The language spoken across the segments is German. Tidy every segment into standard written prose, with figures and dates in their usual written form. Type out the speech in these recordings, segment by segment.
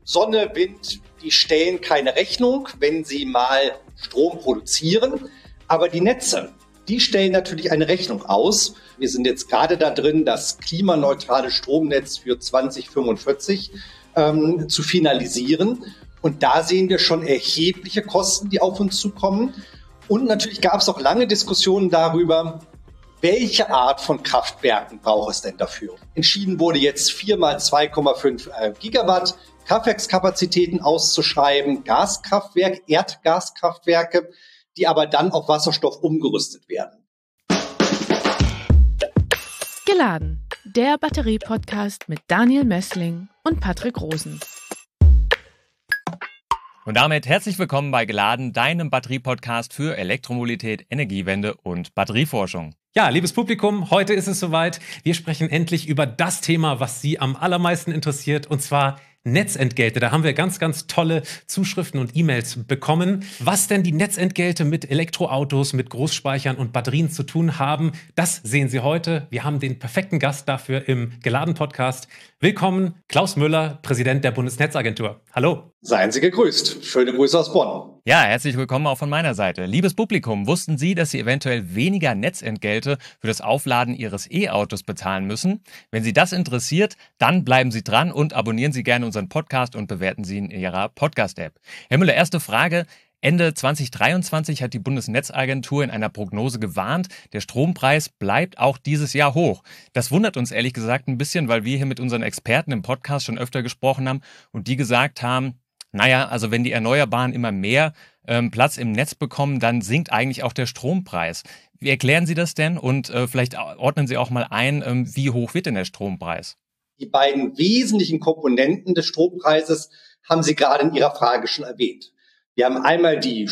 Sonne, Wind, die stellen keine Rechnung, wenn sie mal Strom produzieren. Aber die Netze, die stellen natürlich eine Rechnung aus. Wir sind jetzt gerade da drin, das klimaneutrale Stromnetz für 2045 zu finalisieren. Und da sehen wir schon erhebliche Kosten, die auf uns zukommen. Und natürlich gab es auch lange Diskussionen darüber, welche Art von Kraftwerken braucht es denn dafür? Entschieden wurde jetzt 4 mal 2,5 Gigawatt Kraftwerkskapazitäten auszuschreiben, Gaskraftwerke, Erdgaskraftwerke, die aber dann auf Wasserstoff umgerüstet werden. Geladen, der Batterie-Podcast mit Daniel Messling und Patrick Rosen. Und damit herzlich willkommen bei Geladen, deinem Batterie-Podcast für Elektromobilität, Energiewende und Batterieforschung. Ja, liebes Publikum, heute ist es soweit. Wir sprechen endlich über das Thema, was Sie am allermeisten interessiert, und zwar Netzentgelte. Da haben wir ganz, ganz tolle Zuschriften und E-Mails bekommen. Was denn die Netzentgelte mit Elektroautos, mit Großspeichern und Batterien zu tun haben, das sehen Sie heute. Wir haben den perfekten Gast dafür im Geladen-Podcast. Willkommen, Klaus Müller, Präsident der Bundesnetzagentur. Hallo. Seien Sie gegrüßt. Schöne Grüße aus Bonn. Ja, herzlich willkommen auch von meiner Seite. Liebes Publikum, wussten Sie, dass Sie eventuell weniger Netzentgelte für das Aufladen Ihres E-Autos bezahlen müssen? Wenn Sie das interessiert, dann bleiben Sie dran und abonnieren Sie gerne unseren Podcast und bewerten Sie ihn in Ihrer Podcast-App. Herr Müller, erste Frage. Ende 2023 hat die Bundesnetzagentur in einer Prognose gewarnt, der Strompreis bleibt auch dieses Jahr hoch. Das wundert uns ehrlich gesagt ein bisschen, weil wir hier mit unseren Experten im Podcast schon öfter gesprochen haben und die gesagt haben, naja, also wenn die Erneuerbaren immer mehr Platz im Netz bekommen, dann sinkt eigentlich auch der Strompreis. Wie erklären Sie das denn? Und vielleicht ordnen Sie auch mal ein, wie hoch wird denn der Strompreis? Die beiden wesentlichen Komponenten des Strompreises haben Sie gerade in Ihrer Frage schon erwähnt. Wir haben einmal die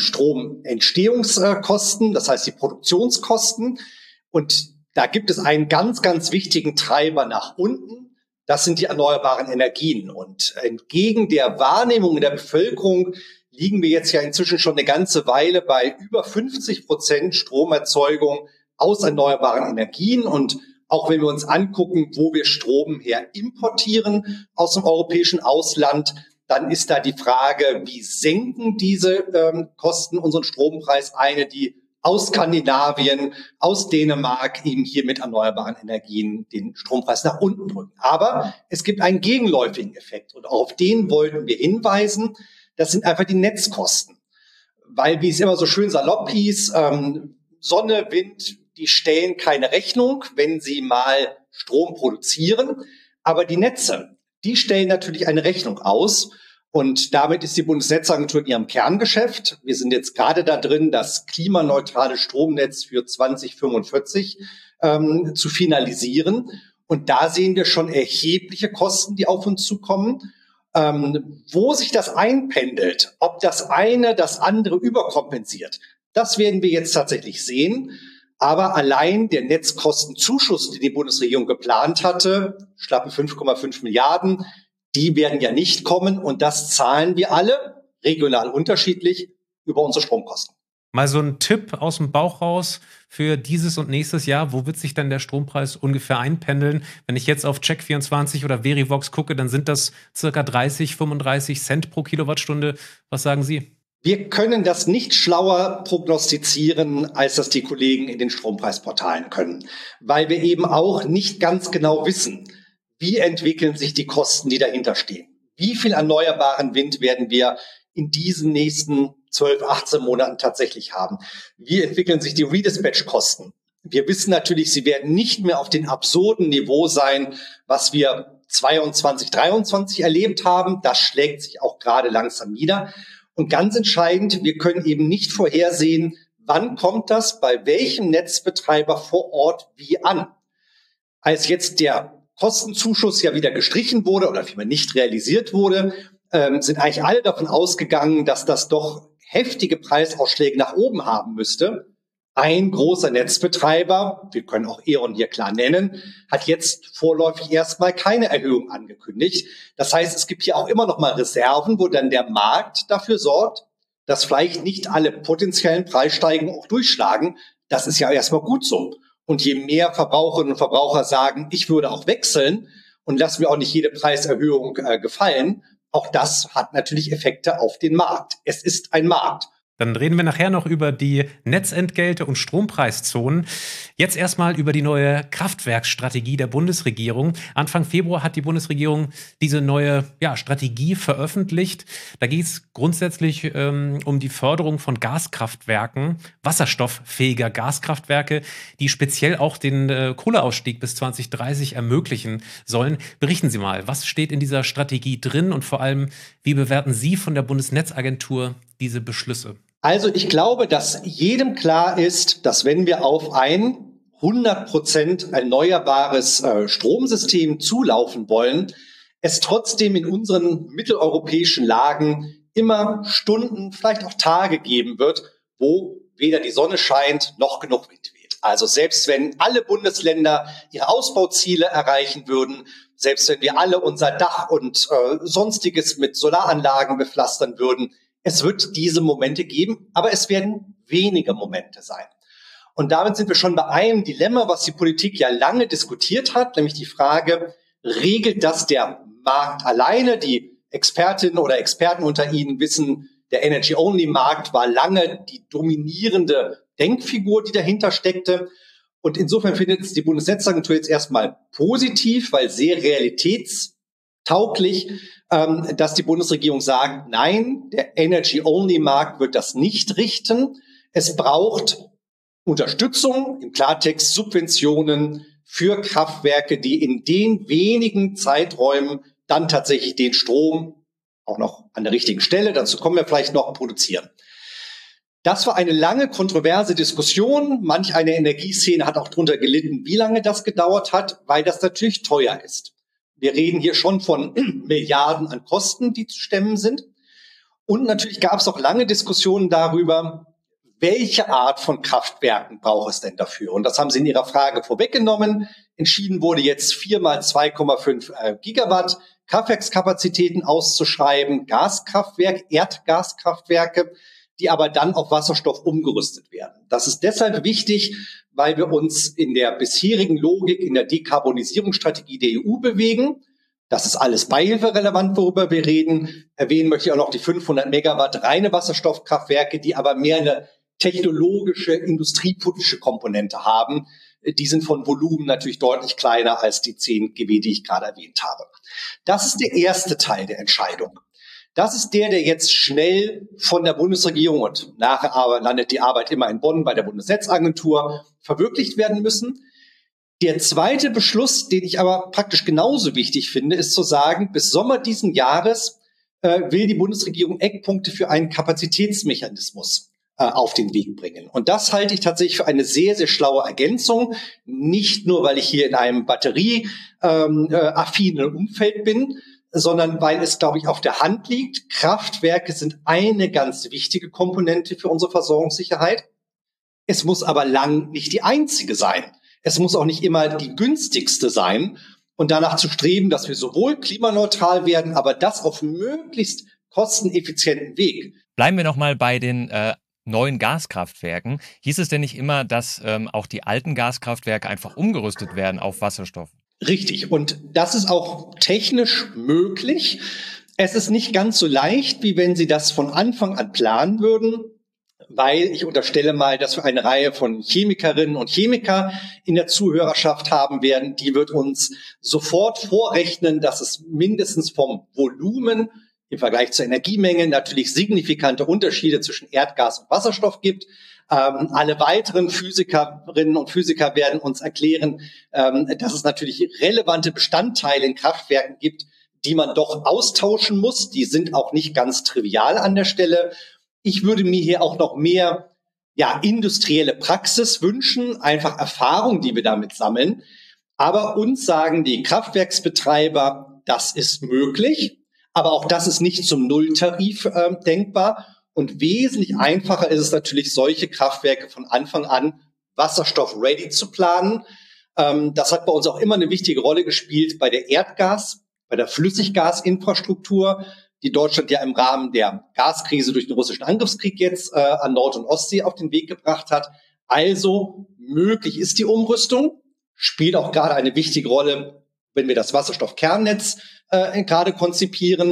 Stromentstehungskosten, das heißt die Produktionskosten. Und da gibt es einen ganz, ganz wichtigen Treiber nach unten. Das sind die erneuerbaren Energien. Und entgegen der Wahrnehmung in der Bevölkerung liegen wir jetzt ja inzwischen schon eine ganze Weile bei über 50% Stromerzeugung aus erneuerbaren Energien. Und auch wenn wir uns angucken, wo wir Strom her importieren aus dem europäischen Ausland, dann ist da die Frage, wie senken diese Kosten unseren Strompreis eine, die aus Skandinavien, aus Dänemark eben hier mit erneuerbaren Energien den Strompreis nach unten drücken. Aber es gibt einen gegenläufigen Effekt und auf den wollten wir hinweisen. Das sind einfach die Netzkosten. Weil, wie es immer so schön salopp hieß, Sonne, Wind, die stellen keine Rechnung, wenn sie mal Strom produzieren. Aber die Netze, die stellen natürlich eine Rechnung aus. Und damit ist die Bundesnetzagentur in ihrem Kerngeschäft. Wir sind jetzt gerade da drin, das klimaneutrale Stromnetz für 2045 zu finalisieren. Und da sehen wir schon erhebliche Kosten, die auf uns zukommen. Wo sich das einpendelt, ob das eine das andere überkompensiert, das werden wir jetzt tatsächlich sehen. Aber allein der Netzkostenzuschuss, den die Bundesregierung geplant hatte, schlappe 5,5 Milliarden, die werden ja nicht kommen. Und das zahlen wir alle, regional unterschiedlich, über unsere Stromkosten. Mal so ein Tipp aus dem Bauch raus für dieses und nächstes Jahr. Wo wird sich dann der Strompreis ungefähr einpendeln? Wenn ich jetzt auf Check24 oder Verivox gucke, dann sind das circa 30, 35 Cent pro Kilowattstunde. Was sagen Sie? Wir können das nicht schlauer prognostizieren, als das die Kollegen in den Strompreisportalen können, weil wir eben auch nicht ganz genau wissen, wie entwickeln sich die Kosten, die dahinter stehen. Wie viel erneuerbaren Wind werden wir in diesen nächsten 12, 18 Monaten tatsächlich haben? Wie entwickeln sich die Redispatch-Kosten? Wir wissen natürlich, sie werden nicht mehr auf dem absurden Niveau sein, was wir 22, 23 erlebt haben. Das schlägt sich auch gerade langsam nieder. Und ganz entscheidend, wir können eben nicht vorhersehen, wann kommt das bei welchem Netzbetreiber vor Ort wie an. Als jetzt der Kostenzuschuss ja wieder gestrichen wurde oder vielmehr nicht realisiert wurde, sind eigentlich alle davon ausgegangen, dass das doch heftige Preisausschläge nach oben haben müsste. Ein großer Netzbetreiber, wir können auch E.ON hier klar nennen, hat jetzt vorläufig erstmal keine Erhöhung angekündigt. Das heißt, es gibt hier auch immer noch mal Reserven, wo dann der Markt dafür sorgt, dass vielleicht nicht alle potenziellen Preissteigerungen auch durchschlagen. Das ist ja erstmal gut so. Und je mehr Verbraucherinnen und Verbraucher sagen, ich würde auch wechseln und lass mir auch nicht jede Preiserhöhung gefallen, auch das hat natürlich Effekte auf den Markt. Es ist ein Markt. Dann reden wir nachher noch über die Netzentgelte und Strompreiszonen. Jetzt erstmal über die neue Kraftwerkstrategie der Bundesregierung. Anfang Februar hat die Bundesregierung diese neue Strategie veröffentlicht. Da geht es grundsätzlich um die Förderung von Gaskraftwerken, wasserstofffähiger Gaskraftwerke, die speziell auch den Kohleausstieg bis 2030 ermöglichen sollen. Berichten Sie mal, was steht in dieser Strategie drin und vor allem, wie bewerten Sie von der Bundesnetzagentur diese Beschlüsse? Also ich glaube, dass jedem klar ist, dass wenn wir auf ein 100% erneuerbares Stromsystem zulaufen wollen, es trotzdem in unseren mitteleuropäischen Lagen immer Stunden, vielleicht auch Tage geben wird, wo weder die Sonne scheint noch genug Wind weht. Also selbst wenn alle Bundesländer ihre Ausbauziele erreichen würden, selbst wenn wir alle unser Dach und Sonstiges mit Solaranlagen bepflastern würden, es wird diese Momente geben, aber es werden wenige Momente sein. Und damit sind wir schon bei einem Dilemma, was die Politik ja lange diskutiert hat, nämlich die Frage, regelt das der Markt alleine? Die Expertinnen oder Experten unter Ihnen wissen, der Energy-Only-Markt war lange die dominierende Denkfigur, die dahinter steckte. Und insofern findet es die Bundesnetzagentur jetzt erstmal positiv, weil sehr realitätstauglich, dass die Bundesregierung sagt, nein, der Energy-Only-Markt wird das nicht richten. Es braucht Unterstützung, im Klartext Subventionen für Kraftwerke, die in den wenigen Zeiträumen dann tatsächlich den Strom auch noch an der richtigen Stelle, dazu kommen wir vielleicht noch, produzieren. Das war eine lange kontroverse Diskussion. Manch eine Energieszene hat auch darunter gelitten, wie lange das gedauert hat, weil das natürlich teuer ist. Wir reden hier schon von Milliarden an Kosten, die zu stemmen sind. Und natürlich gab es auch lange Diskussionen darüber, welche Art von Kraftwerken braucht es denn dafür? Und das haben Sie in Ihrer Frage vorweggenommen. Entschieden wurde jetzt 4 mal 2,5 Gigawatt Kraftwerkskapazitäten auszuschreiben, Gaskraftwerke, Erdgaskraftwerke, die aber dann auf Wasserstoff umgerüstet werden. Das ist deshalb wichtig, weil wir uns in der bisherigen Logik in der Dekarbonisierungsstrategie der EU bewegen. Das ist alles beihilferelevant, worüber wir reden. Erwähnen möchte ich auch noch die 500 Megawatt reine Wasserstoffkraftwerke, die aber mehr eine technologische, industriepolitische Komponente haben. Die sind von Volumen natürlich deutlich kleiner als die 10 GW, die ich gerade erwähnt habe. Das ist der erste Teil der Entscheidung. Das ist der jetzt schnell von der Bundesregierung und nachher aber landet die Arbeit immer in Bonn bei der Bundesnetzagentur verwirklicht werden müssen. Der zweite Beschluss, den ich aber praktisch genauso wichtig finde, ist zu sagen, bis Sommer diesen Jahres will die Bundesregierung Eckpunkte für einen Kapazitätsmechanismus auf den Weg bringen. Und das halte ich tatsächlich für eine sehr, sehr schlaue Ergänzung. Nicht nur, weil ich hier in einem batterieaffinen Umfeld bin, sondern weil es, glaube ich, auf der Hand liegt. Kraftwerke sind eine ganz wichtige Komponente für unsere Versorgungssicherheit. Es muss aber lang nicht die einzige sein. Es muss auch nicht immer die günstigste sein. Und danach zu streben, dass wir sowohl klimaneutral werden, aber das auf möglichst kosteneffizienten Weg. Bleiben wir nochmal bei den neuen Gaskraftwerken. Hieß es denn nicht immer, dass auch die alten Gaskraftwerke einfach umgerüstet werden auf Wasserstoff? Richtig. Und das ist auch technisch möglich. Es ist nicht ganz so leicht, wie wenn Sie das von Anfang an planen würden, weil ich unterstelle mal, dass wir eine Reihe von Chemikerinnen und Chemiker in der Zuhörerschaft haben werden. Die wird uns sofort vorrechnen, dass es mindestens vom Volumen im Vergleich zur Energiemenge natürlich signifikante Unterschiede zwischen Erdgas und Wasserstoff gibt. Alle weiteren Physikerinnen und Physiker werden uns erklären, dass es natürlich relevante Bestandteile in Kraftwerken gibt, die man doch austauschen muss. Die sind auch nicht ganz trivial an der Stelle. Ich würde mir hier auch noch mehr industrielle Praxis wünschen, einfach Erfahrung, die wir damit sammeln. Aber uns sagen die Kraftwerksbetreiber, das ist möglich, aber auch das ist nicht zum Nulltarif denkbar. Und wesentlich einfacher ist es natürlich, solche Kraftwerke von Anfang an wasserstoff-ready zu planen. Das hat bei uns auch immer eine wichtige Rolle gespielt bei der bei der Flüssiggasinfrastruktur, die Deutschland ja im Rahmen der Gaskrise durch den russischen Angriffskrieg jetzt an Nord- und Ostsee auf den Weg gebracht hat. Also möglich ist die Umrüstung, spielt auch gerade eine wichtige Rolle, wenn wir das Wasserstoffkernnetz gerade konzipieren.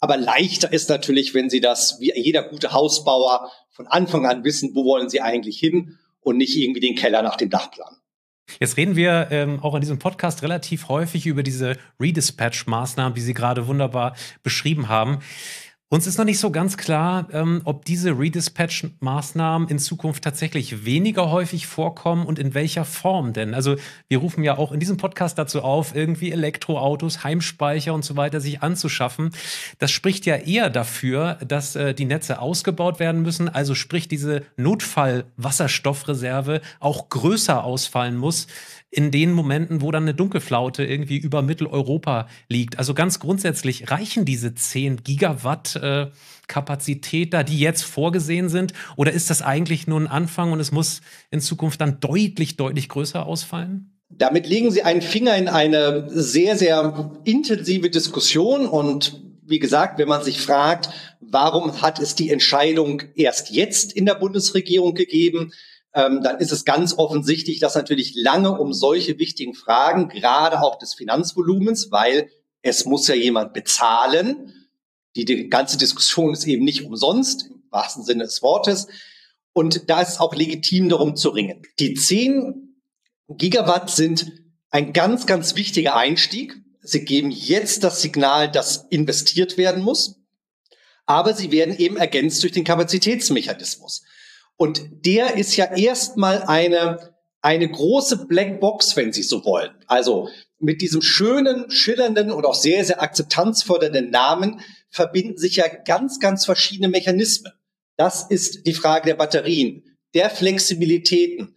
Aber leichter ist natürlich, wenn Sie das, wie jeder gute Hausbauer, von Anfang an wissen, wo wollen Sie eigentlich hin und nicht irgendwie den Keller nach dem Dach planen. Jetzt reden wir auch in diesem Podcast relativ häufig über diese Redispatch-Maßnahmen, die Sie gerade wunderbar beschrieben haben. Uns ist noch nicht so ganz klar, ob diese Redispatch-Maßnahmen in Zukunft tatsächlich weniger häufig vorkommen und in welcher Form denn. Also wir rufen ja auch in diesem Podcast dazu auf, irgendwie Elektroautos, Heimspeicher und so weiter sich anzuschaffen. Das spricht ja eher dafür, dass die Netze ausgebaut werden müssen. Also sprich, diese Notfall-Wasserstoffreserve auch größer ausfallen muss in den Momenten, wo dann eine Dunkelflaute irgendwie über Mitteleuropa liegt. Also ganz grundsätzlich reichen diese 10 Gigawatt Kapazität da, die jetzt vorgesehen sind? Oder ist das eigentlich nur ein Anfang und es muss in Zukunft dann deutlich, deutlich größer ausfallen? Damit legen Sie einen Finger in eine sehr, sehr intensive Diskussion. Und wie gesagt, wenn man sich fragt, warum hat es die Entscheidung erst jetzt in der Bundesregierung gegeben, dann ist es ganz offensichtlich, dass natürlich lange um solche wichtigen Fragen, gerade auch des Finanzvolumens, weil es muss ja jemand bezahlen. Die ganze Diskussion ist eben nicht umsonst, im wahrsten Sinne des Wortes. Und da ist es auch legitim, darum zu ringen. Die 10 Gigawatt sind ein ganz, ganz wichtiger Einstieg. Sie geben jetzt das Signal, dass investiert werden muss. Aber sie werden eben ergänzt durch den Kapazitätsmechanismus. Und der ist ja erstmal eine große Blackbox, wenn Sie so wollen. Also mit diesem schönen, schillernden und auch sehr, sehr akzeptanzfördernden Namen verbinden sich ja ganz, ganz verschiedene Mechanismen. Das ist die Frage der Batterien, der Flexibilitäten,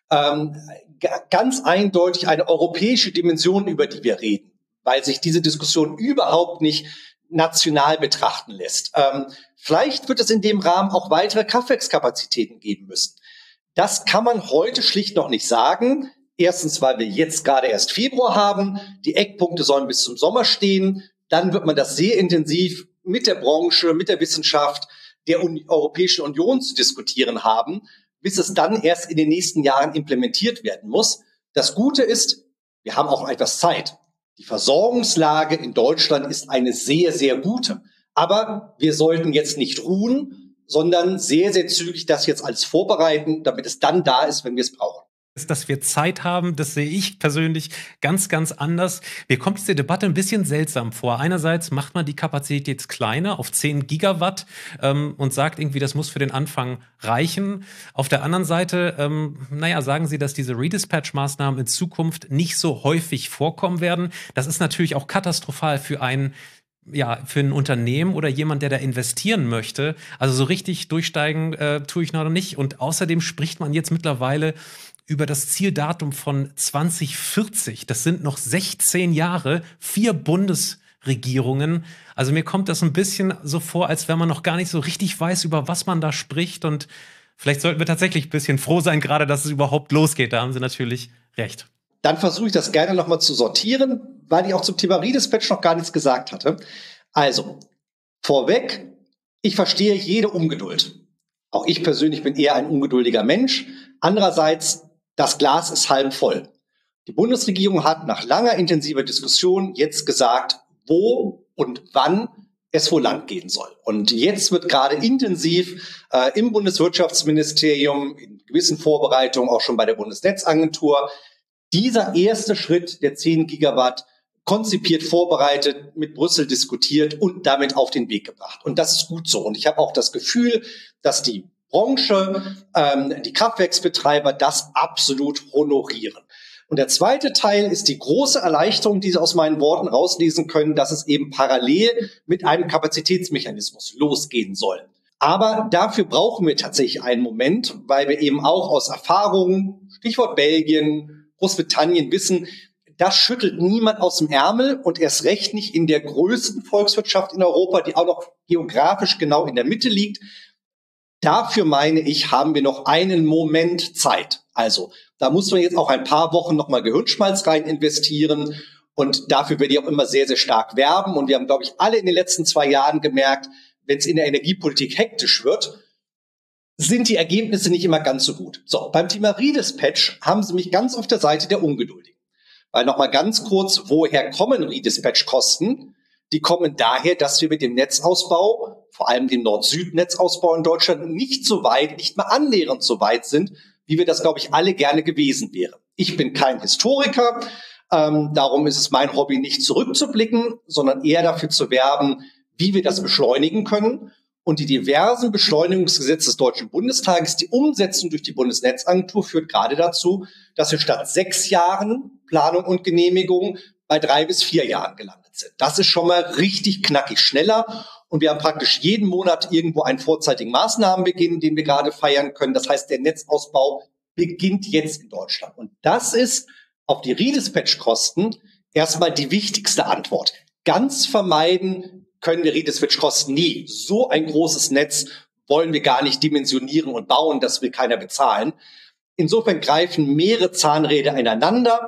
ganz eindeutig eine europäische Dimension, über die wir reden, weil sich diese Diskussion überhaupt nicht national betrachten lässt. Vielleicht wird es in dem Rahmen auch weitere Kraftwerkskapazitäten geben müssen. Das kann man heute schlicht noch nicht sagen. Erstens, weil wir jetzt gerade erst Februar haben. Die Eckpunkte sollen bis zum Sommer stehen. Dann wird man das sehr intensiv mit der Branche, mit der Wissenschaft, der Europäischen Union zu diskutieren haben, bis es dann erst in den nächsten Jahren implementiert werden muss. Das Gute ist, wir haben auch etwas Zeit. Die Versorgungslage in Deutschland ist eine sehr, sehr gute. Aber wir sollten jetzt nicht ruhen, sondern sehr, sehr zügig das jetzt alles vorbereiten, damit es dann da ist, wenn wir es brauchen. Dass wir Zeit haben, das sehe ich persönlich ganz, ganz anders. Mir kommt diese Debatte ein bisschen seltsam vor. Einerseits macht man die Kapazität jetzt kleiner auf 10 Gigawatt und sagt irgendwie, das muss für den Anfang reichen. Auf der anderen Seite, sagen Sie, dass diese Redispatch-Maßnahmen in Zukunft nicht so häufig vorkommen werden. Das ist natürlich auch katastrophal für ein Unternehmen oder jemand, der da investieren möchte. Also so richtig durchsteigen tue ich noch nicht. Und außerdem spricht man jetzt mittlerweile über das Zieldatum von 2040. Das sind noch 16 Jahre, 4 Bundesregierungen. Also mir kommt das ein bisschen so vor, als wenn man noch gar nicht so richtig weiß, über was man da spricht. Und vielleicht sollten wir tatsächlich ein bisschen froh sein, gerade dass es überhaupt losgeht. Da haben Sie natürlich recht. Dann versuche ich das gerne nochmal zu sortieren, weil ich auch zum Thema Redispatch noch gar nichts gesagt hatte. Also, vorweg, ich verstehe jede Ungeduld. Auch ich persönlich bin eher ein ungeduldiger Mensch. Andererseits, das Glas ist halb voll. Die Bundesregierung hat nach langer intensiver Diskussion jetzt gesagt, wo und wann es wohl lang gehen soll. Und jetzt wird gerade intensiv im Bundeswirtschaftsministerium, in gewissen Vorbereitungen auch schon bei der Bundesnetzagentur, dieser erste Schritt der 10 Gigawatt konzipiert, vorbereitet, mit Brüssel diskutiert und damit auf den Weg gebracht. Und das ist gut so. Und ich habe auch das Gefühl, dass die Branche, die Kraftwerksbetreiber das absolut honorieren. Und der zweite Teil ist die große Erleichterung, die Sie aus meinen Worten rauslesen können, dass es eben parallel mit einem Kapazitätsmechanismus losgehen soll. Aber dafür brauchen wir tatsächlich einen Moment, weil wir eben auch aus Erfahrungen, Stichwort Belgien, Großbritannien, wissen, das schüttelt niemand aus dem Ärmel und erst recht nicht in der größten Volkswirtschaft in Europa, die auch noch geografisch genau in der Mitte liegt. Dafür, meine ich, haben wir noch einen Moment Zeit. Also da muss man jetzt auch ein paar Wochen nochmal Gehirnschmalz rein investieren und dafür werde ich auch immer sehr, sehr stark werben. Und wir haben, glaube ich, alle in den letzten 2 Jahren gemerkt, wenn es in der Energiepolitik hektisch wird, sind die Ergebnisse nicht immer ganz so gut. So, beim Thema Redispatch haben Sie mich ganz auf der Seite der Ungeduldigen. Weil nochmal ganz kurz, woher kommen Redispatch-Kosten? Die kommen daher, dass wir mit dem Netzausbau, vor allem dem Nord-Süd-Netzausbau in Deutschland, nicht mal annähernd so weit sind, wie wir das, glaube ich, alle gerne gewesen wären. Ich bin kein Historiker, darum ist es mein Hobby, nicht zurückzublicken, sondern eher dafür zu werben, wie wir das beschleunigen können. Und die diversen Beschleunigungsgesetze des Deutschen Bundestages, die Umsetzung durch die Bundesnetzagentur führt gerade dazu, dass wir statt 6 Jahren Planung und Genehmigung bei 3 bis 4 Jahren gelandet sind. Das ist schon mal richtig knackig schneller. Und wir haben praktisch jeden Monat irgendwo einen vorzeitigen Maßnahmenbeginn, den wir gerade feiern können. Das heißt, der Netzausbau beginnt jetzt in Deutschland. Und das ist auf die Redispatch-Kosten erstmal die wichtigste Antwort. Ganz vermeiden können wir Redispatch-Kosten nie. So ein großes Netz wollen wir gar nicht dimensionieren und bauen, das will keiner bezahlen. Insofern greifen mehrere Zahnräder ineinander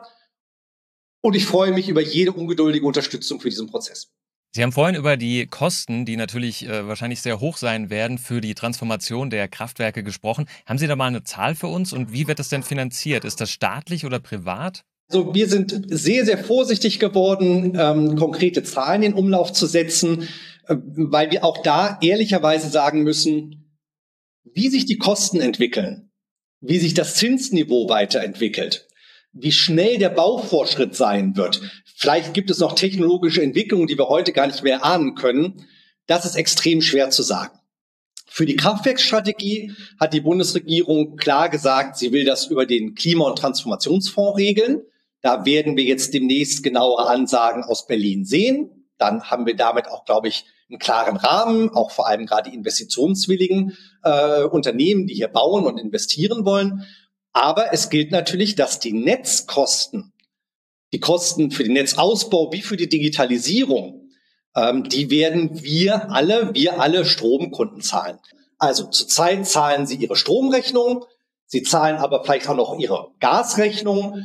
und ich freue mich über jede ungeduldige Unterstützung für diesen Prozess. Sie haben vorhin über die Kosten, die natürlich wahrscheinlich sehr hoch sein werden, für die Transformation der Kraftwerke gesprochen. Haben Sie da mal eine Zahl für uns und wie wird das denn finanziert? Ist das staatlich oder privat? Also wir sind sehr, sehr vorsichtig geworden, konkrete Zahlen in Umlauf zu setzen, weil wir auch da ehrlicherweise sagen müssen, wie sich die Kosten entwickeln, wie sich das Zinsniveau weiterentwickelt, wie schnell der Baufortschritt sein wird. Vielleicht gibt es noch technologische Entwicklungen, die wir heute gar nicht mehr ahnen können. Das ist extrem schwer zu sagen. Für die Kraftwerksstrategie hat die Bundesregierung klar gesagt, sie will das über den Klima- und Transformationsfonds regeln. Da werden wir jetzt demnächst genauere Ansagen aus Berlin sehen. Dann haben wir damit auch, glaube ich, einen klaren Rahmen, auch vor allem gerade investitionswilligen Unternehmen, die hier bauen und investieren wollen. Aber es gilt natürlich, dass die Netzkosten, die Kosten für den Netzausbau wie für die Digitalisierung, die werden wir alle Stromkunden zahlen. Also zurzeit zahlen sie ihre Stromrechnung, sie zahlen aber vielleicht auch noch ihre Gasrechnung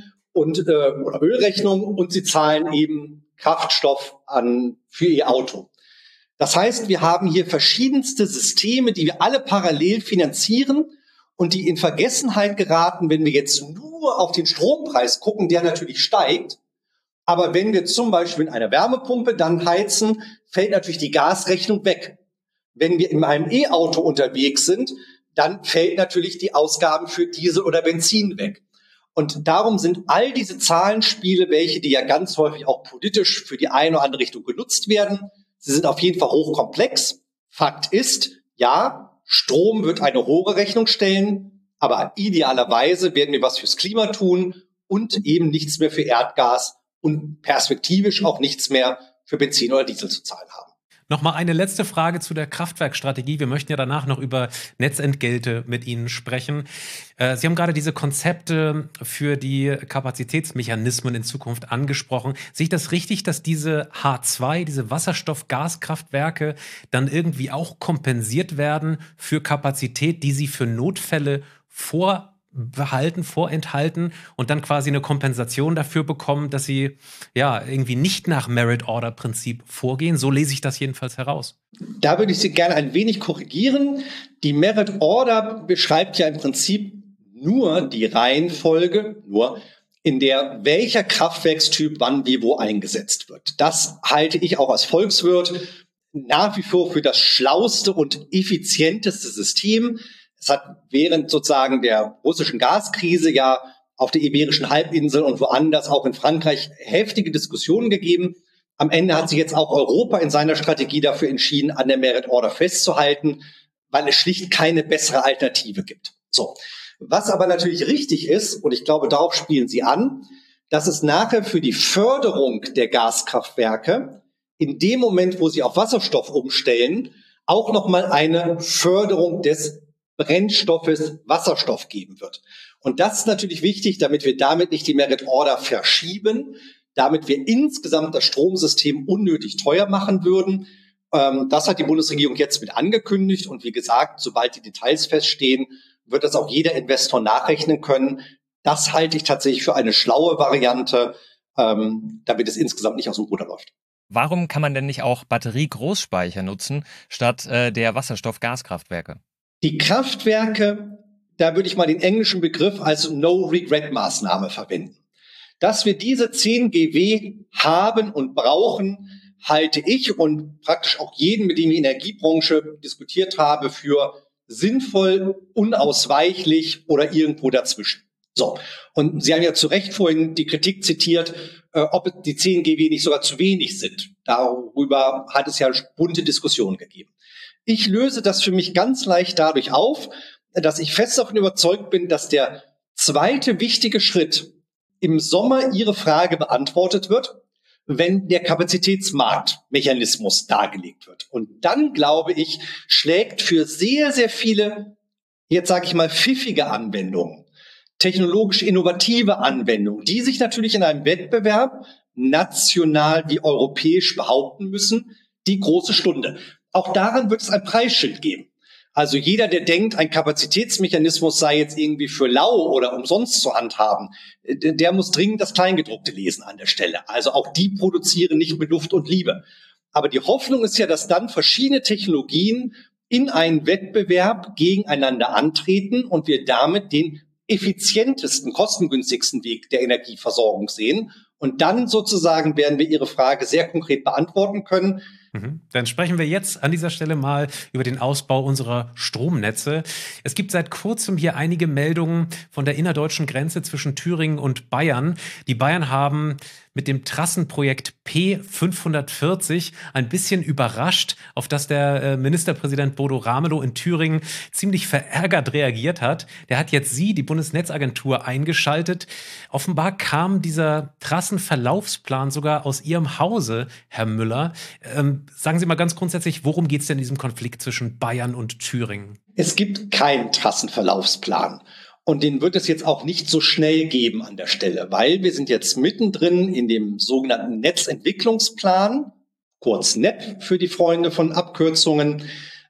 oder Ölrechnung und sie zahlen eben Kraftstoff für ihr Auto. Das heißt, wir haben hier verschiedenste Systeme, die wir alle parallel finanzieren und die in Vergessenheit geraten, wenn wir jetzt nur auf den Strompreis gucken, der natürlich steigt. Aber wenn wir zum Beispiel in einer Wärmepumpe dann heizen, fällt natürlich die Gasrechnung weg. Wenn wir in einem E-Auto unterwegs sind, dann fällt natürlich die Ausgaben für Diesel oder Benzin weg. Und darum sind all diese Zahlenspiele, die ja ganz häufig auch politisch für die eine oder andere Richtung genutzt werden, sie sind auf jeden Fall hochkomplex. Fakt ist, ja, Strom wird eine hohe Rechnung stellen, aber idealerweise werden wir was fürs Klima tun und eben nichts mehr für Erdgas und perspektivisch auch nichts mehr für Benzin oder Diesel zu zahlen haben. Nochmal eine letzte Frage zu der Kraftwerkstrategie. Wir möchten ja danach noch über Netzentgelte mit Ihnen sprechen. Sie haben gerade diese Konzepte für die Kapazitätsmechanismen in Zukunft angesprochen. Sehe ich das richtig, dass diese H2, diese Wasserstoff-Gaskraftwerke dann irgendwie auch kompensiert werden für Kapazität, die sie für Notfälle vorenthalten und dann quasi eine Kompensation dafür bekommen, dass sie ja irgendwie nicht nach Merit-Order-Prinzip vorgehen? So lese ich das jedenfalls heraus. Da würde ich Sie gerne ein wenig korrigieren. Die Merit-Order beschreibt ja im Prinzip nur die Reihenfolge, in der welcher Kraftwerkstyp wann wie wo eingesetzt wird. Das halte ich auch als Volkswirt nach wie vor für das schlauste und effizienteste System. Es hat während sozusagen der russischen Gaskrise ja auf der Iberischen Halbinsel und woanders, auch in Frankreich, heftige Diskussionen gegeben. Am Ende hat sich jetzt auch Europa in seiner Strategie dafür entschieden, an der Merit Order festzuhalten, weil es schlicht keine bessere Alternative gibt. So. Was aber natürlich richtig ist, und ich glaube, darauf spielen Sie an, dass es nachher für die Förderung der Gaskraftwerke in dem Moment, wo sie auf Wasserstoff umstellen, auch nochmal eine Förderung des Brennstoffes Wasserstoff geben wird. Und das ist natürlich wichtig, damit wir damit nicht die Merit Order verschieben, damit wir insgesamt das Stromsystem unnötig teuer machen würden. Das hat die Bundesregierung jetzt mit angekündigt. Und wie gesagt, sobald die Details feststehen, wird das auch jeder Investor nachrechnen können. Das halte ich tatsächlich für eine schlaue Variante, damit es insgesamt nicht aus dem Ruder läuft. Warum kann man denn nicht auch Batterie-Großspeicher nutzen, statt der Wasserstoff-Gaskraftwerke? Die Kraftwerke, da würde ich mal den englischen Begriff als No-Regret-Maßnahme verwenden. Dass wir diese 10 GW haben und brauchen, halte ich und praktisch auch jeden, mit dem ich in der Energiebranche diskutiert habe, für sinnvoll, unausweichlich oder irgendwo dazwischen. So, und Sie haben ja zu Recht vorhin die Kritik zitiert, ob die 10 GW nicht sogar zu wenig sind. Darüber hat es ja bunte Diskussionen gegeben. Ich löse das für mich ganz leicht dadurch auf, dass ich fest davon überzeugt bin, dass der zweite wichtige Schritt im Sommer Ihre Frage beantwortet wird, wenn der Kapazitätsmarktmechanismus dargelegt wird. Und dann, glaube ich, schlägt für sehr, sehr viele, jetzt sage ich mal, pfiffige Anwendungen, technologisch innovative Anwendungen, die sich natürlich in einem Wettbewerb national wie europäisch behaupten müssen, die große Stunde. Auch daran wird es ein Preisschild geben. Also jeder, der denkt, ein Kapazitätsmechanismus sei jetzt irgendwie für lau oder umsonst zu handhaben, der muss dringend das Kleingedruckte lesen an der Stelle. Also auch die produzieren nicht mit Luft und Liebe. Aber die Hoffnung ist ja, dass dann verschiedene Technologien in einen Wettbewerb gegeneinander antreten und wir damit den effizientesten, kostengünstigsten Weg der Energieversorgung sehen. Und dann sozusagen werden wir Ihre Frage sehr konkret beantworten können. Dann sprechen wir jetzt an dieser Stelle mal über den Ausbau unserer Stromnetze. Es gibt seit kurzem hier einige Meldungen von der innerdeutschen Grenze zwischen Thüringen und Bayern. Die Bayern haben mit dem Trassenprojekt P540 ein bisschen überrascht, auf das der Ministerpräsident Bodo Ramelow in Thüringen ziemlich verärgert reagiert hat. Der hat jetzt die Bundesnetzagentur, eingeschaltet. Offenbar kam dieser Trassenverlaufsplan sogar aus Ihrem Hause, Herr Müller. Sagen Sie mal ganz grundsätzlich, worum geht es denn in diesem Konflikt zwischen Bayern und Thüringen? Es gibt keinen Trassenverlaufsplan. Und den wird es jetzt auch nicht so schnell geben an der Stelle, weil wir sind jetzt mittendrin in dem sogenannten Netzentwicklungsplan, kurz NEP für die Freunde von Abkürzungen,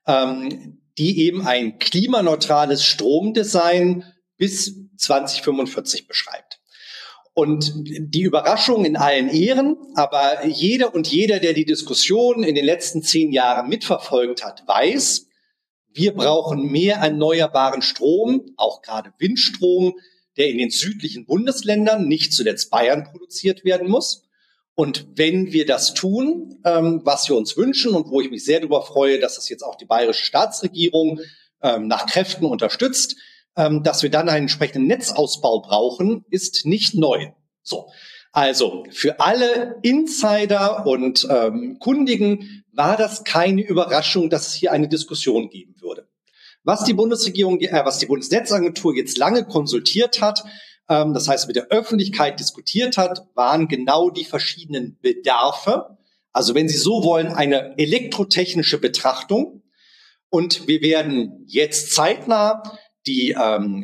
die eben ein klimaneutrales Stromdesign bis 2045 beschreibt. Und die Überraschung in allen Ehren, aber jeder und jeder, der die Diskussion in den letzten 10 Jahren mitverfolgt hat, weiß, wir brauchen mehr erneuerbaren Strom, auch gerade Windstrom, der in den südlichen Bundesländern, nicht zuletzt Bayern, produziert werden muss. Und wenn wir das tun, was wir uns wünschen und wo ich mich sehr darüber freue, dass das jetzt auch die bayerische Staatsregierung nach Kräften unterstützt, dass wir dann einen entsprechenden Netzausbau brauchen, ist nicht neu. So. Also für alle Insider und Kundigen war das keine Überraschung, dass es hier eine Diskussion geben würde. Was die Bundesregierung, was die Bundesnetzagentur jetzt lange konsultiert hat, das heißt mit der Öffentlichkeit diskutiert hat, waren genau die verschiedenen Bedarfe. Also wenn Sie so wollen, eine elektrotechnische Betrachtung. Und wir werden jetzt zeitnah die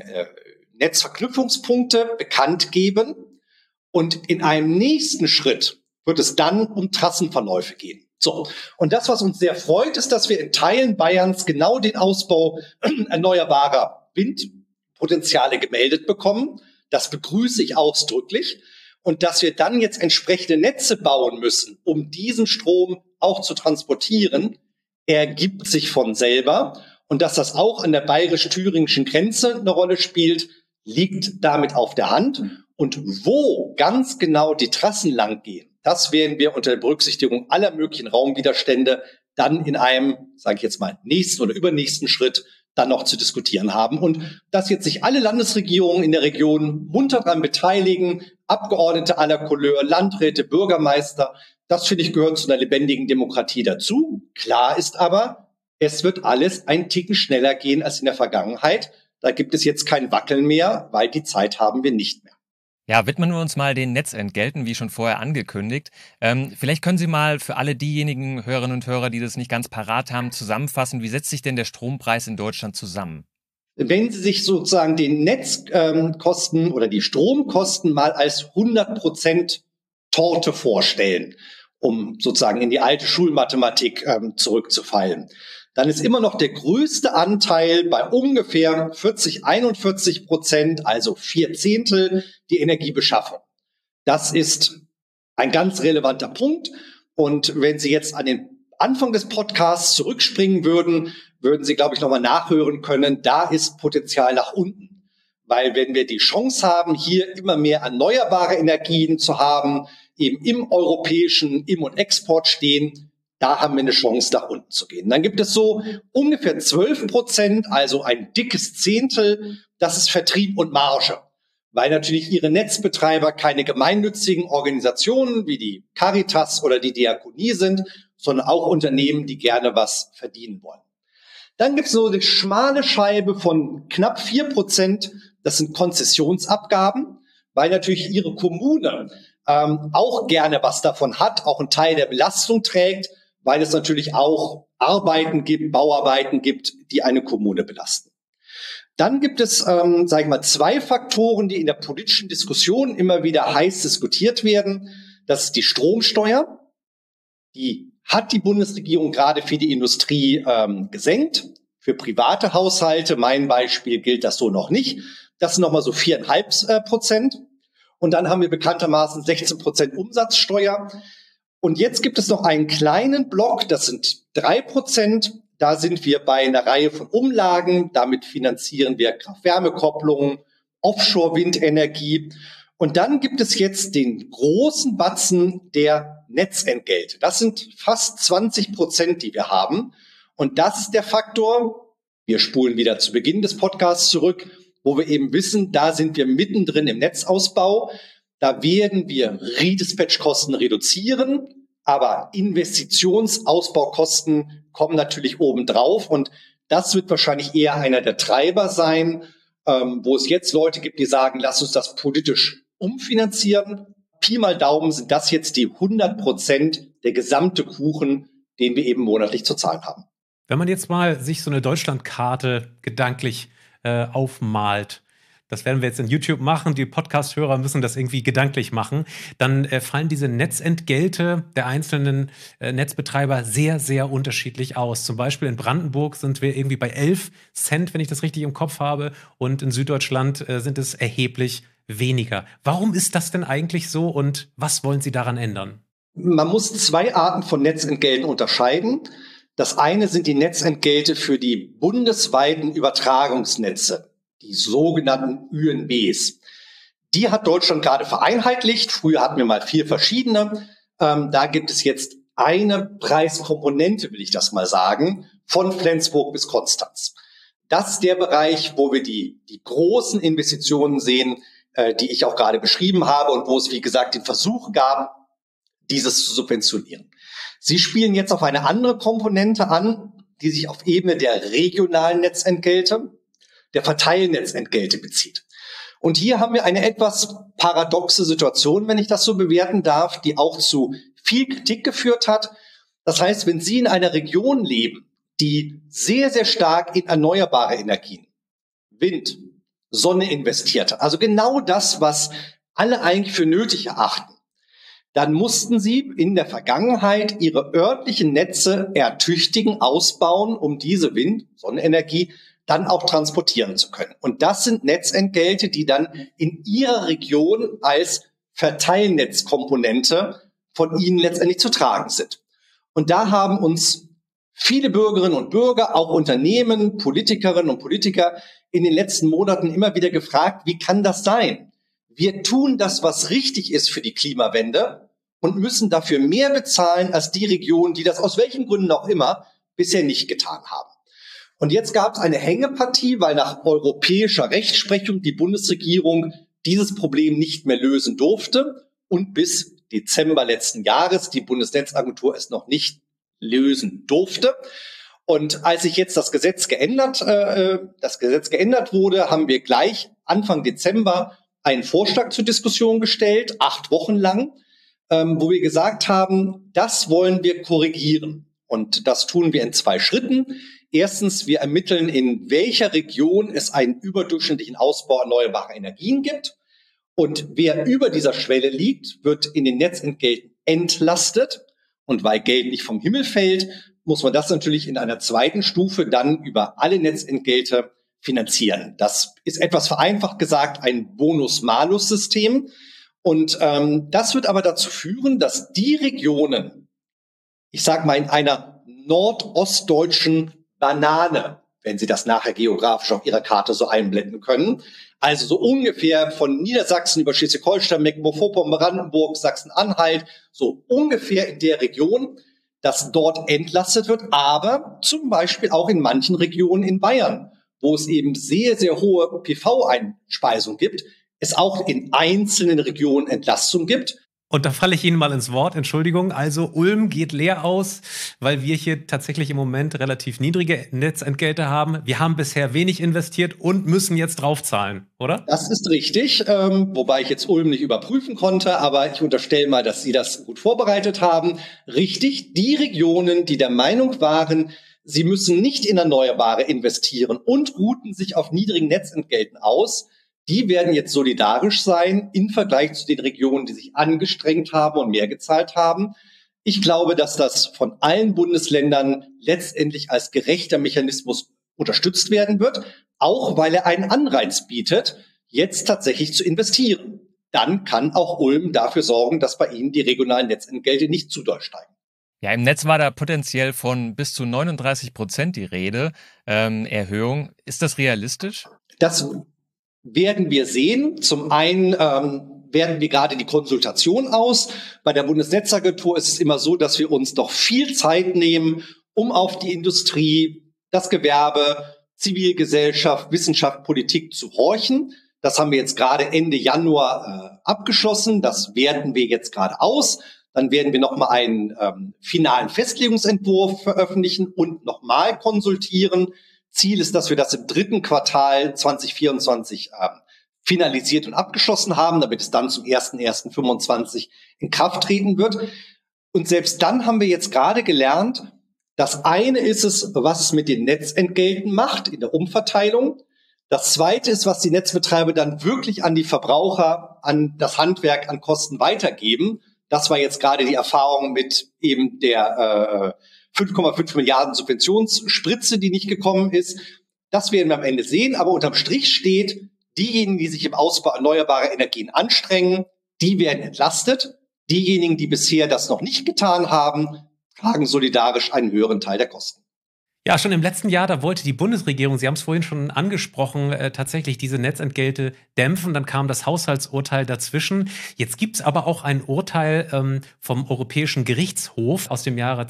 Netzverknüpfungspunkte bekannt geben. Und in einem nächsten Schritt wird es dann um Trassenverläufe gehen. So. Und das, was uns sehr freut, ist, dass wir in Teilen Bayerns genau den Ausbau erneuerbarer Windpotenziale gemeldet bekommen. Das begrüße ich ausdrücklich. Und dass wir dann jetzt entsprechende Netze bauen müssen, um diesen Strom auch zu transportieren, ergibt sich von selber. Und dass das auch an der bayerisch-thüringischen Grenze eine Rolle spielt, liegt damit auf der Hand. Und wo ganz genau die Trassen lang gehen, das werden wir unter der Berücksichtigung aller möglichen Raumwiderstände dann in einem, sage ich jetzt mal, nächsten oder übernächsten Schritt dann noch zu diskutieren haben. Und dass jetzt sich alle Landesregierungen in der Region munter daran beteiligen, Abgeordnete aller Couleur, Landräte, Bürgermeister, das finde ich gehört zu einer lebendigen Demokratie dazu. Klar ist aber, es wird alles einen Ticken schneller gehen als in der Vergangenheit. Da gibt es jetzt kein Wackeln mehr, weil die Zeit haben wir nicht mehr. Ja, widmen wir uns mal den Netzentgelten, wie schon vorher angekündigt. Vielleicht können Sie mal für alle diejenigen Hörerinnen und Hörer, die das nicht ganz parat haben, zusammenfassen, wie setzt sich denn der Strompreis in Deutschland zusammen? Wenn Sie sich sozusagen den Netzkosten oder die Stromkosten mal als 100% Torte vorstellen, um sozusagen in die alte Schulmathematik zurückzufallen, dann ist immer noch der größte Anteil bei ungefähr 41%, also 4/10, die Energiebeschaffung. Das ist ein ganz relevanter Punkt. Und wenn Sie jetzt an den Anfang des Podcasts zurückspringen würden Sie, glaube ich, nochmal nachhören können, da ist Potenzial nach unten. Weil wenn wir die Chance haben, hier immer mehr erneuerbare Energien zu haben, eben im europäischen Im- und Export stehen, da haben wir eine Chance, nach unten zu gehen. Dann gibt es so ungefähr 12%, also ein dickes Zehntel, das ist Vertrieb und Marge. Weil natürlich ihre Netzbetreiber keine gemeinnützigen Organisationen wie die Caritas oder die Diakonie sind, sondern auch Unternehmen, die gerne was verdienen wollen. Dann gibt es so eine schmale Scheibe von knapp 4%, das sind Konzessionsabgaben, weil natürlich ihre Kommune auch gerne was davon hat, auch einen Teil der Belastung trägt, weil es natürlich auch Arbeiten gibt, Bauarbeiten gibt, die eine Kommune belasten. Dann gibt es, zwei Faktoren, die in der politischen Diskussion immer wieder heiß diskutiert werden. Das ist die Stromsteuer. Die hat die Bundesregierung gerade für die Industrie gesenkt. Für private Haushalte, mein Beispiel, gilt das so noch nicht. Das sind nochmal so 4,5%. Und dann haben wir bekanntermaßen 16% Umsatzsteuer. Und jetzt gibt es noch einen kleinen Block, das sind 3%. Da sind wir bei einer Reihe von Umlagen. Damit finanzieren wir Kraft-Wärme-Kopplungen, Offshore-Windenergie. Und dann gibt es jetzt den großen Batzen der Netzentgelte. Das sind fast 20%, die wir haben. Und das ist der Faktor, wir spulen wieder zu Beginn des Podcasts zurück, wo wir eben wissen, da sind wir mittendrin im Netzausbau. Da werden wir Redispatch-Kosten reduzieren, aber Investitionsausbaukosten kommen natürlich obendrauf. Und das wird wahrscheinlich eher einer der Treiber sein, wo es jetzt Leute gibt, die sagen, lass uns das politisch umfinanzieren. Pi mal Daumen sind das jetzt die 100% der gesamte Kuchen, den wir eben monatlich zu zahlen haben. Wenn man jetzt mal sich so eine Deutschlandkarte gedanklich aufmalt, das werden wir jetzt in YouTube machen, die Podcast-Hörer müssen das irgendwie gedanklich machen, dann fallen diese Netzentgelte der einzelnen Netzbetreiber sehr, sehr unterschiedlich aus. Zum Beispiel in Brandenburg sind wir irgendwie bei 11 Cent, wenn ich das richtig im Kopf habe, und in Süddeutschland sind es erheblich weniger. Warum ist das denn eigentlich so und was wollen Sie daran ändern? Man muss zwei Arten von Netzentgelten unterscheiden. Das eine sind die Netzentgelte für die bundesweiten Übertragungsnetze, die sogenannten ÜNBs. Die hat Deutschland gerade vereinheitlicht. Früher hatten wir mal 4 verschiedene. Da gibt es jetzt eine Preiskomponente, will ich das mal sagen, von Flensburg bis Konstanz. Das ist der Bereich, wo wir die großen Investitionen sehen, die ich auch gerade beschrieben habe und wo es, wie gesagt, den Versuch gab, dieses zu subventionieren. Sie spielen jetzt auf eine andere Komponente an, die sich auf Ebene der regionalen Netzentgelte, der Verteilnetzentgelte bezieht. Und hier haben wir eine etwas paradoxe Situation, wenn ich das so bewerten darf, die auch zu viel Kritik geführt hat. Das heißt, wenn Sie in einer Region leben, die sehr, sehr stark in erneuerbare Energien, Wind, Sonne investiert hat, also genau das, was alle eigentlich für nötig erachten, dann mussten sie in der Vergangenheit ihre örtlichen Netze ertüchtigen, ausbauen, um diese Wind-, Sonnenenergie dann auch transportieren zu können. Und das sind Netzentgelte, die dann in ihrer Region als Verteilnetzkomponente von ihnen letztendlich zu tragen sind. Und da haben uns viele Bürgerinnen und Bürger, auch Unternehmen, Politikerinnen und Politiker in den letzten Monaten immer wieder gefragt, wie kann das sein? Wir tun das, was richtig ist für die Klimawende und müssen dafür mehr bezahlen als die Regionen, die das aus welchen Gründen auch immer bisher nicht getan haben. Und jetzt gab es eine Hängepartie, weil nach europäischer Rechtsprechung die Bundesregierung dieses Problem nicht mehr lösen durfte und bis Dezember letzten Jahres die Bundesnetzagentur es noch nicht lösen durfte. Und als sich jetzt das Gesetz geändert wurde, haben wir gleich Anfang Dezember einen Vorschlag zur Diskussion gestellt, 8 Wochen lang, wo wir gesagt haben, das wollen wir korrigieren. Und das tun wir in 2 Schritten. Erstens, wir ermitteln, in welcher Region es einen überdurchschnittlichen Ausbau erneuerbarer Energien gibt. Und wer über dieser Schwelle liegt, wird in den Netzentgelten entlastet. Und weil Geld nicht vom Himmel fällt, muss man das natürlich in einer zweiten Stufe dann über alle Netzentgelte finanzieren. Das ist etwas vereinfacht gesagt ein Bonus-Malus-System. Und das wird aber dazu führen, dass die Regionen, ich sage mal in einer nordostdeutschen Banane, wenn Sie das nachher geografisch auf Ihrer Karte so einblenden können, Also so ungefähr von Niedersachsen über Schleswig-Holstein, Mecklenburg-Vorpommern, Brandenburg, Sachsen-Anhalt, so ungefähr in der Region, dass dort entlastet wird, aber zum Beispiel auch in manchen Regionen in Bayern, wo es eben sehr, sehr hohe PV-Einspeisung gibt, es auch in einzelnen Regionen Entlastung gibt. Und da falle ich Ihnen mal ins Wort, Entschuldigung. Also Ulm geht leer aus, weil wir hier tatsächlich im Moment relativ niedrige Netzentgelte haben. Wir haben bisher wenig investiert und müssen jetzt draufzahlen, oder? Das ist richtig, wobei ich jetzt Ulm nicht überprüfen konnte, aber ich unterstelle mal, dass Sie das gut vorbereitet haben. Richtig, die Regionen, die der Meinung waren, sie müssen nicht in Erneuerbare investieren und ruhten sich auf niedrigen Netzentgelten aus, die werden jetzt solidarisch sein im Vergleich zu den Regionen, die sich angestrengt haben und mehr gezahlt haben. Ich glaube, dass das von allen Bundesländern letztendlich als gerechter Mechanismus unterstützt werden wird, auch weil er einen Anreiz bietet, jetzt tatsächlich zu investieren. Dann kann auch Ulm dafür sorgen, dass bei ihnen die regionalen Netzentgelte nicht zu doll steigen. Ja, im Netz war da potenziell von bis zu 39% die Rede, Erhöhung. Ist das realistisch? Das werden wir sehen. Zum einen werden wir gerade die Konsultation aus. Bei der Bundesnetzagentur ist es immer so, dass wir uns doch viel Zeit nehmen, um auf die Industrie, das Gewerbe, Zivilgesellschaft, Wissenschaft, Politik zu horchen. Das haben wir jetzt gerade Ende Januar abgeschlossen. Das werten wir jetzt gerade aus. Dann werden wir nochmal einen finalen Festlegungsentwurf veröffentlichen und nochmal konsultieren. Ziel ist, dass wir das im 3. Quartal 2024 finalisiert und abgeschlossen haben, damit es dann zum 01.01.25 in Kraft treten wird. Und selbst dann haben wir jetzt gerade gelernt, das eine ist es, was es mit den Netzentgelten macht in der Umverteilung. Das zweite ist, was die Netzbetreiber dann wirklich an die Verbraucher, an das Handwerk, an Kosten weitergeben. Das war jetzt gerade die Erfahrung mit eben der 5,5 Milliarden Subventionsspritze, die nicht gekommen ist. Das werden wir am Ende sehen. Aber unterm Strich steht, diejenigen, die sich im Ausbau erneuerbarer Energien anstrengen, die werden entlastet. Diejenigen, die bisher das noch nicht getan haben, tragen solidarisch einen höheren Teil der Kosten. Ja, schon im letzten Jahr, da wollte die Bundesregierung, Sie haben es vorhin schon angesprochen, tatsächlich diese Netzentgelte dämpfen. Dann kam das Haushaltsurteil dazwischen. Jetzt gibt es aber auch ein Urteil vom Europäischen Gerichtshof aus dem Jahre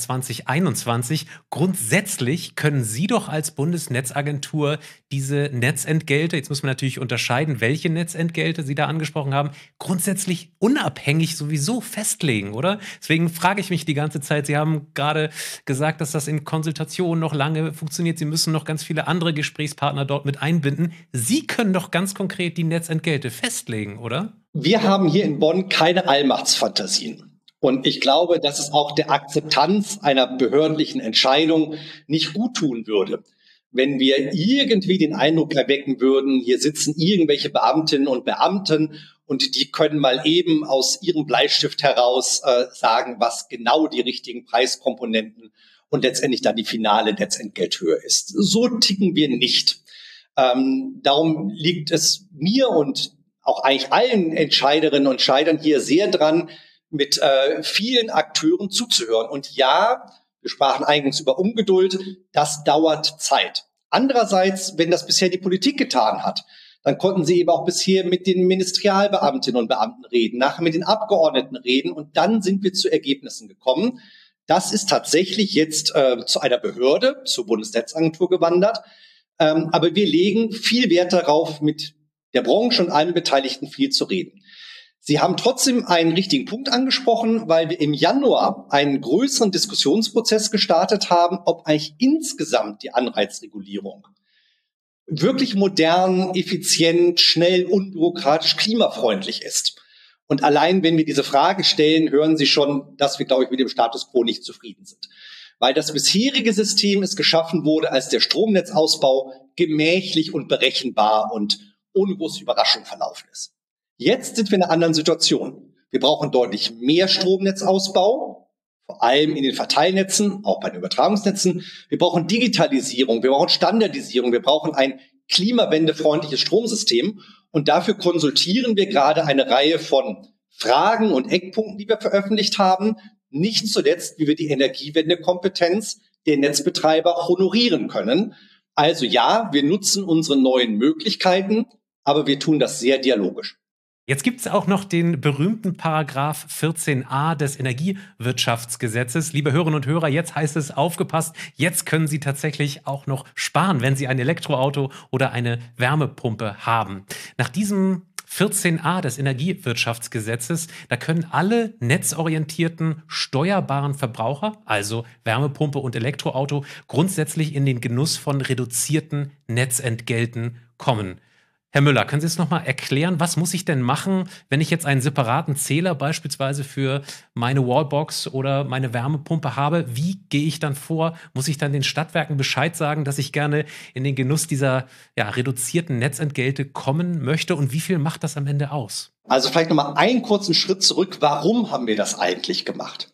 2021. Grundsätzlich können Sie doch als Bundesnetzagentur diese Netzentgelte, jetzt muss man natürlich unterscheiden, welche Netzentgelte Sie da angesprochen haben, grundsätzlich unabhängig sowieso festlegen, oder? Deswegen frage ich mich die ganze Zeit, Sie haben gerade gesagt, dass das in Konsultationen noch lange funktioniert. Sie müssen noch ganz viele andere Gesprächspartner dort mit einbinden. Sie können doch ganz konkret die Netzentgelte festlegen, oder? Wir haben hier in Bonn keine Allmachtsfantasien. Und ich glaube, dass es auch der Akzeptanz einer behördlichen Entscheidung nicht gut tun würde, wenn wir irgendwie den Eindruck erwecken würden, hier sitzen irgendwelche Beamtinnen und Beamten und die können mal eben aus ihrem Bleistift heraus sagen, was genau die richtigen Preiskomponenten und letztendlich dann die finale Netzentgelthöhe ist. So ticken wir nicht. Darum liegt es mir und auch eigentlich allen Entscheiderinnen und Entscheidern hier sehr dran, mit vielen Akteuren zuzuhören. Und ja, wir sprachen eingangs über Ungeduld, das dauert Zeit. Andererseits, wenn das bisher die Politik getan hat, dann konnten sie eben auch bisher mit den Ministerialbeamtinnen und Beamten reden, nachher mit den Abgeordneten reden und dann sind wir zu Ergebnissen gekommen. Das ist tatsächlich jetzt zu einer Behörde, zur Bundesnetzagentur gewandert. Aber wir legen viel Wert darauf, mit der Branche und allen Beteiligten viel zu reden. Sie haben trotzdem einen richtigen Punkt angesprochen, weil wir im Januar einen größeren Diskussionsprozess gestartet haben, ob eigentlich insgesamt die Anreizregulierung wirklich modern, effizient, schnell, unbürokratisch, klimafreundlich ist. Und allein, wenn wir diese Frage stellen, hören Sie schon, dass wir, glaube ich, mit dem Status quo nicht zufrieden sind. Weil das bisherige System es geschaffen wurde, als der Stromnetzausbau gemächlich und berechenbar und ohne große Überraschung verlaufen ist. Jetzt sind wir in einer anderen Situation. Wir brauchen deutlich mehr Stromnetzausbau, vor allem in den Verteilnetzen, auch bei den Übertragungsnetzen. Wir brauchen Digitalisierung, wir brauchen Standardisierung, wir brauchen ein klimawendefreundliches Stromsystem. Und dafür konsultieren wir gerade eine Reihe von Fragen und Eckpunkten, die wir veröffentlicht haben. Nicht zuletzt, wie wir die Energiewendekompetenz der Netzbetreiber honorieren können. Also ja, wir nutzen unsere neuen Möglichkeiten, aber wir tun das sehr dialogisch. Jetzt gibt es auch noch den berühmten Paragraph 14a des Energiewirtschaftsgesetzes. Liebe Hörerinnen und Hörer, jetzt heißt es, aufgepasst, jetzt können Sie tatsächlich auch noch sparen, wenn Sie ein Elektroauto oder eine Wärmepumpe haben. Nach diesem 14a des Energiewirtschaftsgesetzes, da können alle netzorientierten steuerbaren Verbraucher, also Wärmepumpe und Elektroauto, grundsätzlich in den Genuss von reduzierten Netzentgelten kommen. Herr Müller, können Sie es nochmal erklären, was muss ich denn machen, wenn ich jetzt einen separaten Zähler beispielsweise für meine Wallbox oder meine Wärmepumpe habe? Wie gehe ich dann vor? Muss ich dann den Stadtwerken Bescheid sagen, dass ich gerne in den Genuss dieser reduzierten Netzentgelte kommen möchte? Und wie viel macht das am Ende aus? Also vielleicht nochmal einen kurzen Schritt zurück. Warum haben wir das eigentlich gemacht?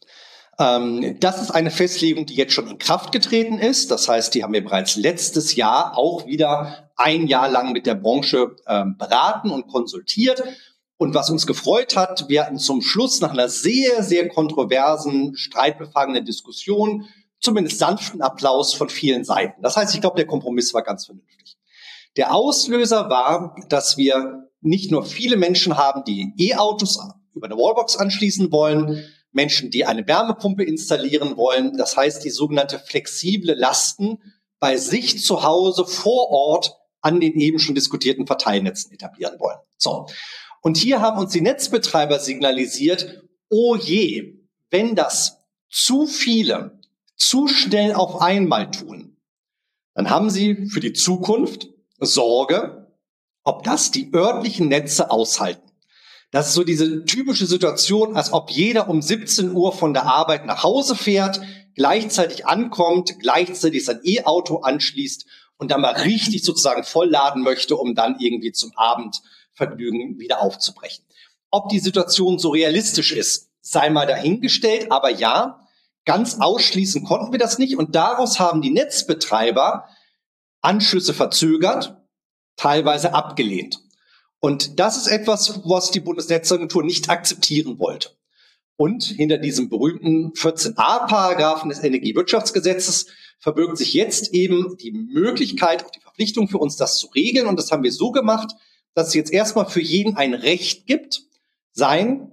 Das ist eine Festlegung, die jetzt schon in Kraft getreten ist. Das heißt, die haben wir bereits letztes Jahr auch wieder ein Jahr lang mit der Branche beraten und konsultiert. Und was uns gefreut hat, wir hatten zum Schluss nach einer sehr, sehr kontroversen, streitbefangenen Diskussion zumindest sanften Applaus von vielen Seiten. Das heißt, ich glaube, der Kompromiss war ganz vernünftig. Der Auslöser war, dass wir nicht nur viele Menschen haben, die E-Autos über eine Wallbox anschließen wollen, Menschen, die eine Wärmepumpe installieren wollen. Das heißt, die sogenannte flexible Lasten bei sich zu Hause vor Ort an den eben schon diskutierten Verteilnetzen etablieren wollen. So. Und hier haben uns die Netzbetreiber signalisiert, oh je, wenn das zu viele zu schnell auf einmal tun, dann haben sie für die Zukunft Sorge, ob das die örtlichen Netze aushalten. Das ist so diese typische Situation, als ob jeder um 17 Uhr von der Arbeit nach Hause fährt, gleichzeitig ankommt, gleichzeitig sein E-Auto anschließt und dann mal richtig sozusagen vollladen möchte, um dann irgendwie zum Abendvergnügen wieder aufzubrechen. Ob die Situation so realistisch ist, sei mal dahingestellt, aber ja, ganz ausschließen konnten wir das nicht und daraus haben die Netzbetreiber Anschlüsse verzögert, teilweise abgelehnt. Und das ist etwas, was die Bundesnetzagentur nicht akzeptieren wollte. Und hinter diesem berühmten 14a-Paragraphen des Energiewirtschaftsgesetzes verbirgt sich jetzt eben die Möglichkeit, auch die Verpflichtung für uns, das zu regeln. Und das haben wir so gemacht, dass es jetzt erstmal für jeden ein Recht gibt, sein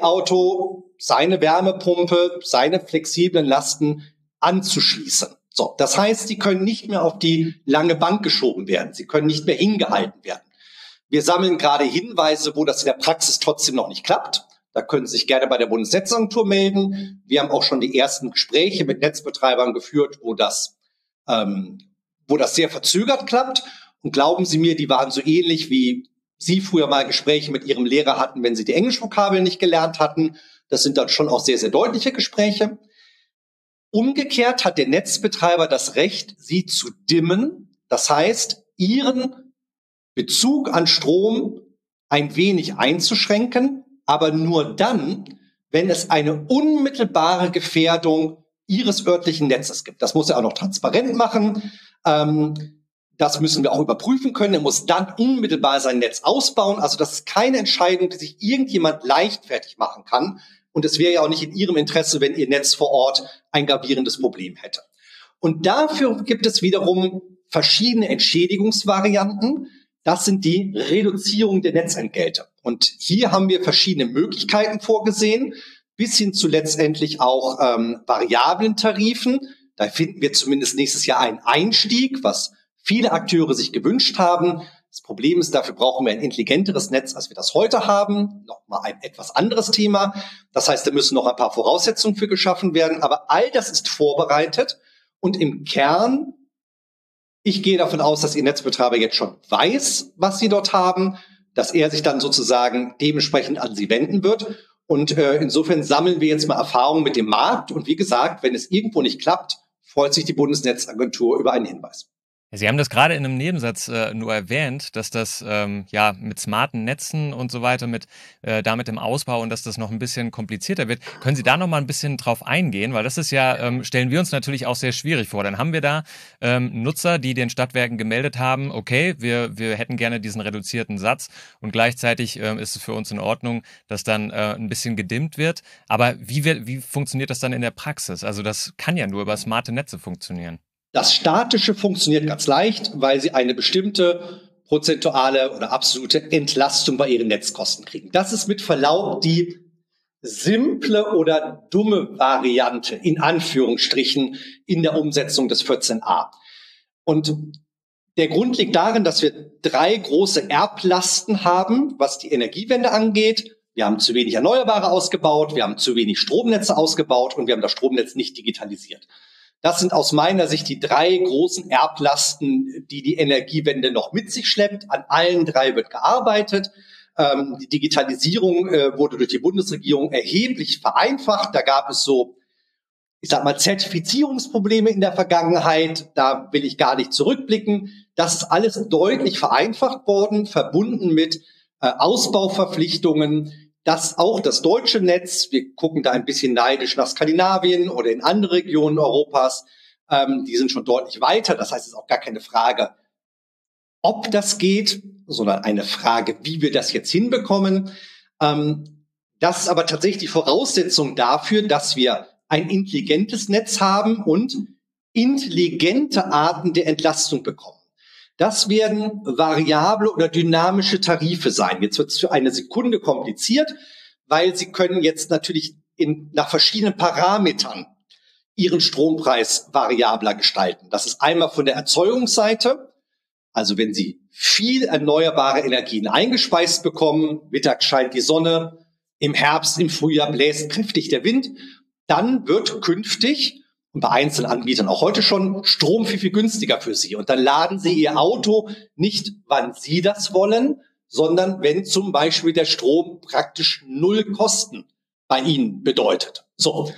E-Auto, seine Wärmepumpe, seine flexiblen Lasten anzuschließen. So, das heißt, sie können nicht mehr auf die lange Bank geschoben werden. Sie können nicht mehr hingehalten werden. Wir sammeln gerade Hinweise, wo das in der Praxis trotzdem noch nicht klappt. Da können Sie sich gerne bei der Bundesnetzagentur melden. Wir haben auch schon die ersten Gespräche mit Netzbetreibern geführt, wo das sehr verzögert klappt. Und glauben Sie mir, die waren so ähnlich, wie Sie früher mal Gespräche mit Ihrem Lehrer hatten, wenn Sie die Englischvokabeln nicht gelernt hatten. Das sind dann schon auch sehr, sehr deutliche Gespräche. Umgekehrt hat der Netzbetreiber das Recht, Sie zu dimmen. Das heißt, Ihren Bezug an Strom ein wenig einzuschränken, aber nur dann, wenn es eine unmittelbare Gefährdung Ihres örtlichen Netzes gibt. Das muss er auch noch transparent machen. Das müssen wir auch überprüfen können. Er muss dann unmittelbar sein Netz ausbauen. Also das ist keine Entscheidung, die sich irgendjemand leichtfertig machen kann. Und es wäre ja auch nicht in Ihrem Interesse, wenn Ihr Netz vor Ort ein gravierendes Problem hätte. Und dafür gibt es wiederum verschiedene Entschädigungsvarianten. Das sind die Reduzierung der Netzentgelte. Und hier haben wir verschiedene Möglichkeiten vorgesehen, bis hin zu letztendlich auch variablen Tarifen. Da finden wir zumindest nächstes Jahr einen Einstieg, was viele Akteure sich gewünscht haben. Das Problem ist, dafür brauchen wir ein intelligenteres Netz, als wir das heute haben. Nochmal ein etwas anderes Thema. Das heißt, da müssen noch ein paar Voraussetzungen für geschaffen werden. Aber all das ist vorbereitet. Und im Kern, ich gehe davon aus, dass Ihr Netzbetreiber jetzt schon weiß, was Sie dort haben, dass er sich dann sozusagen dementsprechend an Sie wenden wird. Und insofern sammeln wir jetzt mal Erfahrungen mit dem Markt. Und wie gesagt, wenn es irgendwo nicht klappt, freut sich die Bundesnetzagentur über einen Hinweis. Sie haben das gerade in einem Nebensatz nur erwähnt, dass das mit smarten Netzen und so weiter, damit im Ausbau und dass das noch ein bisschen komplizierter wird. Können Sie da noch mal ein bisschen drauf eingehen? Weil das ist ja, stellen wir uns natürlich auch sehr schwierig vor. Dann haben wir da Nutzer, die den Stadtwerken gemeldet haben, okay, wir hätten gerne diesen reduzierten Satz und gleichzeitig ist es für uns in Ordnung, dass dann ein bisschen gedimmt wird. Aber wie funktioniert das dann in der Praxis? Also das kann ja nur über smarte Netze funktionieren. Das Statische funktioniert ganz leicht, weil Sie eine bestimmte prozentuale oder absolute Entlastung bei ihren Netzkosten kriegen. Das ist mit Verlaub die simple oder dumme Variante, in Anführungsstrichen, in der Umsetzung des 14a. Und der Grund liegt darin, dass wir 3 große Erblasten haben, was die Energiewende angeht. Wir haben zu wenig Erneuerbare ausgebaut, wir haben zu wenig Stromnetze ausgebaut und wir haben das Stromnetz nicht digitalisiert. Das sind aus meiner Sicht die 3 großen Erblasten, die die Energiewende noch mit sich schleppt. An allen 3 wird gearbeitet. Die Digitalisierung wurde durch die Bundesregierung erheblich vereinfacht. Da gab es so, ich sag mal, Zertifizierungsprobleme in der Vergangenheit. Da will ich gar nicht zurückblicken. Das ist alles deutlich vereinfacht worden, verbunden mit Ausbauverpflichtungen, dass auch das deutsche Netz, wir gucken da ein bisschen neidisch nach Skandinavien oder in andere Regionen Europas, die sind schon deutlich weiter. Das heißt, es ist auch gar keine Frage, ob das geht, sondern eine Frage, wie wir das jetzt hinbekommen. Das ist aber tatsächlich die Voraussetzung dafür, dass wir ein intelligentes Netz haben und intelligente Arten der Entlastung bekommen. Das werden variable oder dynamische Tarife sein. Jetzt wird es für eine Sekunde kompliziert, weil Sie können jetzt natürlich nach verschiedenen Parametern Ihren Strompreis variabler gestalten. Das ist einmal von der Erzeugungsseite. Also wenn Sie viel erneuerbare Energien eingespeist bekommen, mittags scheint die Sonne, im Herbst, im Frühjahr bläst kräftig der Wind, dann wird künftig und bei einzelnen Anbietern auch heute schon Strom viel günstiger für Sie. Und dann laden Sie Ihr Auto nicht, wann Sie das wollen, sondern wenn zum Beispiel der Strom praktisch 0 Kosten bei Ihnen bedeutet. So.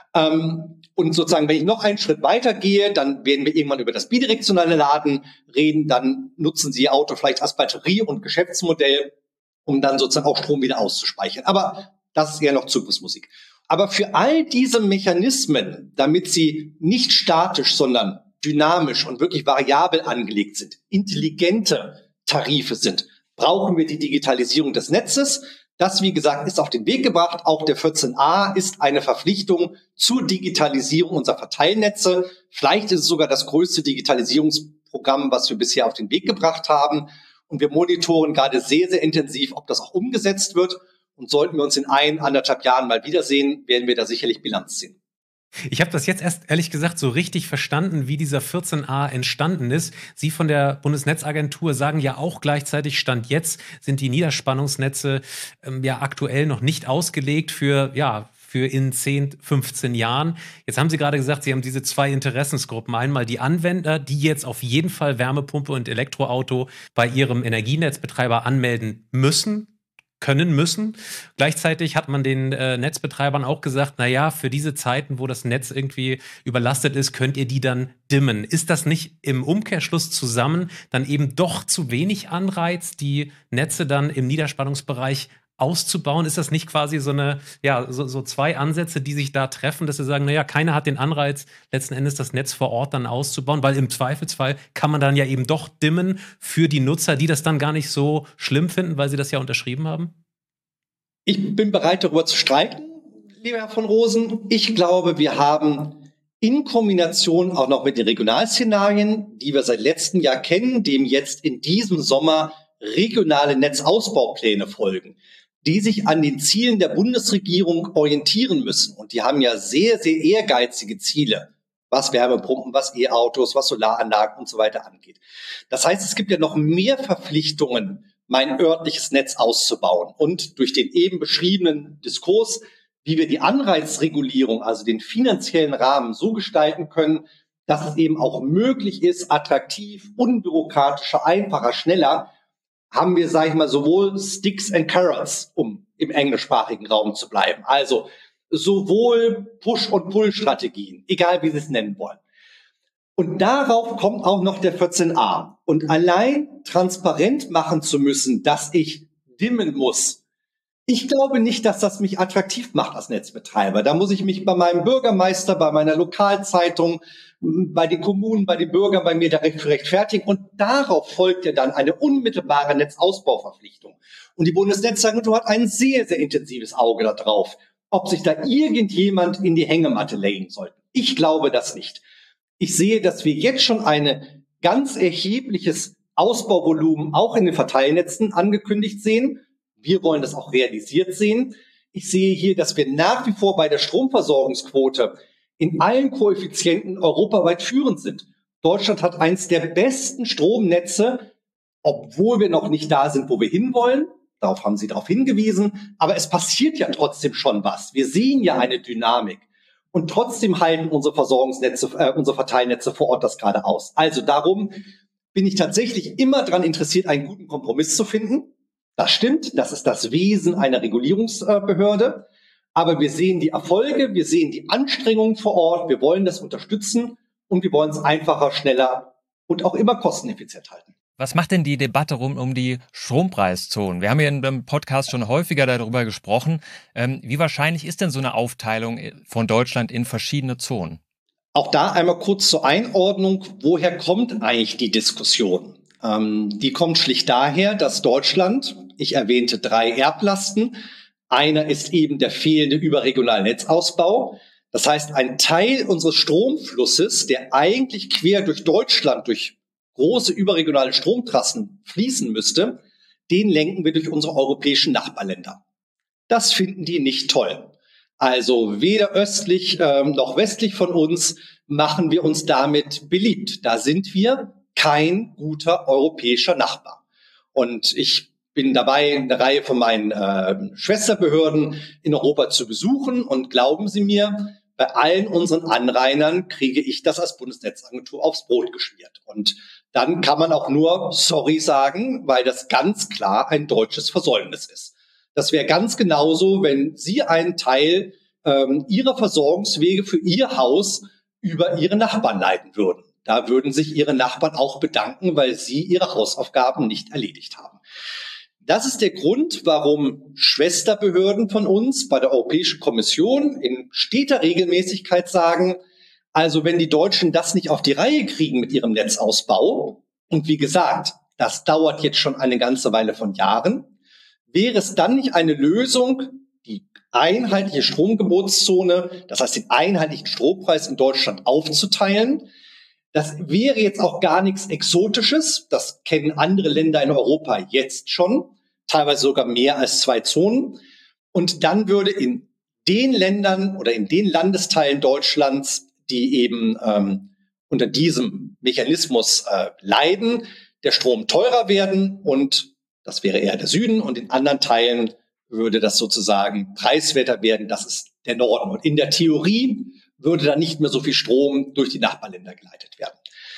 Und sozusagen, wenn ich noch einen Schritt weiter gehe, dann werden wir irgendwann über das bidirektionale Laden reden. Dann nutzen Sie Ihr Auto vielleicht als Batterie- und Geschäftsmodell, um dann sozusagen auch Strom wieder auszuspeichern. Aber das ist eher noch Zukunftsmusik. Aber für all diese Mechanismen, damit sie nicht statisch, sondern dynamisch und wirklich variabel angelegt sind, intelligente Tarife sind, brauchen wir die Digitalisierung des Netzes. Das, wie gesagt, ist auf den Weg gebracht. Auch der 14a ist eine Verpflichtung zur Digitalisierung unserer Verteilnetze. Vielleicht ist es sogar das größte Digitalisierungsprogramm, was wir bisher auf den Weg gebracht haben. Und wir monitoren gerade sehr, sehr intensiv, ob das auch umgesetzt wird. Und sollten wir uns in 1,5 Jahren mal wiedersehen, werden wir da sicherlich Bilanz ziehen. Ich habe das jetzt erst, ehrlich gesagt, so richtig verstanden, wie dieser 14a entstanden ist. Sie von der Bundesnetzagentur sagen ja auch gleichzeitig, Stand jetzt sind die Niederspannungsnetze ja aktuell noch nicht ausgelegt für in 10, 15 Jahren. Jetzt haben Sie gerade gesagt, Sie haben diese 2 Interessensgruppen. Einmal die Anwender, die jetzt auf jeden Fall Wärmepumpe und Elektroauto bei ihrem Energienetzbetreiber anmelden können müssen. Gleichzeitig hat man den Netzbetreibern auch gesagt, naja, für diese Zeiten, wo das Netz irgendwie überlastet ist, könnt ihr die dann dimmen. Ist das nicht im Umkehrschluss zusammen dann eben doch zu wenig Anreiz, die Netze dann im Niederspannungsbereich auszubauen? Ist das nicht quasi so eine, so 2 Ansätze, die sich da treffen, dass sie sagen, naja, keiner hat den Anreiz, letzten Endes das Netz vor Ort dann auszubauen, weil im Zweifelsfall kann man dann ja eben doch dimmen für die Nutzer, die das dann gar nicht so schlimm finden, weil sie das ja unterschrieben haben? Ich bin bereit, darüber zu streiten, lieber Herr von Rosen. Ich glaube, wir haben in Kombination auch noch mit den Regionalszenarien, die wir seit letztem Jahr kennen, dem jetzt in diesem Sommer regionale Netzausbaupläne folgen, die sich an den Zielen der Bundesregierung orientieren müssen. Und die haben ja sehr, sehr ehrgeizige Ziele, was Wärmepumpen, was E-Autos, was Solaranlagen und so weiter angeht. Das heißt, es gibt ja noch mehr Verpflichtungen, mein örtliches Netz auszubauen. Und durch den eben beschriebenen Diskurs, wie wir die Anreizregulierung, also den finanziellen Rahmen so gestalten können, dass es eben auch möglich ist, attraktiv, unbürokratischer, einfacher, schneller, haben wir, sage ich mal, sowohl Sticks and Carrots, um im englischsprachigen Raum zu bleiben. Also sowohl Push- und Pull-Strategien, egal wie Sie es nennen wollen. Und darauf kommt auch noch der 14a. Und allein transparent machen zu müssen, dass ich dimmen muss, ich glaube nicht, dass das mich attraktiv macht als Netzbetreiber. Da muss ich mich bei meinem Bürgermeister, bei meiner Lokalzeitung, bei den Kommunen, bei den Bürgern, bei mir direkt rechtfertigen. Und darauf folgt ja dann eine unmittelbare Netzausbauverpflichtung. Und die Bundesnetzagentur hat ein sehr, sehr intensives Auge darauf, ob sich da irgendjemand in die Hängematte legen sollte. Ich glaube das nicht. Ich sehe, dass wir jetzt schon ein ganz erhebliches Ausbauvolumen auch in den Verteilnetzen angekündigt sehen. Wir wollen das auch realisiert sehen. Ich sehe hier, dass wir nach wie vor bei der Stromversorgungsquote in allen Koeffizienten europaweit führend sind. Deutschland hat eins der besten Stromnetze, obwohl wir noch nicht da sind, wo wir hinwollen. Darauf haben Sie darauf hingewiesen. Aber es passiert ja trotzdem schon was. Wir sehen ja eine Dynamik. Und trotzdem halten unsere Versorgungsnetze, unsere Verteilnetze vor Ort das gerade aus. Also darum bin ich tatsächlich immer daran interessiert, einen guten Kompromiss zu finden. Das stimmt, das ist das Wesen einer Regulierungsbehörde. Aber wir sehen die Erfolge, wir sehen die Anstrengungen vor Ort, wir wollen das unterstützen und wir wollen es einfacher, schneller und auch immer kosteneffizient halten. Was macht denn die Debatte rund um die Strompreiszonen? Wir haben ja in dem Podcast schon häufiger darüber gesprochen. Wie wahrscheinlich ist denn so eine Aufteilung von Deutschland in verschiedene Zonen? Auch da einmal kurz zur Einordnung. Woher kommt eigentlich die Diskussion? Die kommt schlicht daher, dass Deutschland, ich erwähnte 3 Erblasten, einer ist eben der fehlende überregionale Netzausbau. Das heißt, ein Teil unseres Stromflusses, der eigentlich quer durch Deutschland, durch große überregionale Stromtrassen fließen müsste, den lenken wir durch unsere europäischen Nachbarländer. Das finden die nicht toll. Also weder östlich noch westlich von uns machen wir uns damit beliebt. Da sind wir kein guter europäischer Nachbar. Und ich bin dabei, eine Reihe von meinen Schwesterbehörden in Europa zu besuchen. Und glauben Sie mir, bei allen unseren Anrainern kriege ich das als Bundesnetzagentur aufs Brot geschmiert. Und dann kann man auch nur sorry sagen, weil das ganz klar ein deutsches Versäumnis ist. Das wäre ganz genauso, wenn Sie einen Teil Ihrer Versorgungswege für Ihr Haus über Ihre Nachbarn leiten würden. Da würden sich Ihre Nachbarn auch bedanken, weil Sie Ihre Hausaufgaben nicht erledigt haben. Das ist der Grund, warum Schwesterbehörden von uns bei der Europäischen Kommission in steter Regelmäßigkeit sagen, also wenn die Deutschen das nicht auf die Reihe kriegen mit ihrem Netzausbau, und wie gesagt, das dauert jetzt schon eine ganze Weile von Jahren, wäre es dann nicht eine Lösung, die einheitliche Stromgebotszone, das heißt den einheitlichen Strompreis in Deutschland aufzuteilen. Das wäre jetzt auch gar nichts Exotisches. Das kennen andere Länder in Europa jetzt schon, teilweise sogar mehr als 2 Zonen. Und dann würde in den Ländern oder in den Landesteilen Deutschlands, die eben unter diesem Mechanismus leiden, der Strom teurer werden und das wäre eher der Süden und in anderen Teilen würde das sozusagen preiswerter werden, das ist der Norden. Und in der Theorie würde dann nicht mehr so viel Strom durch die Nachbarländer geleitet werden.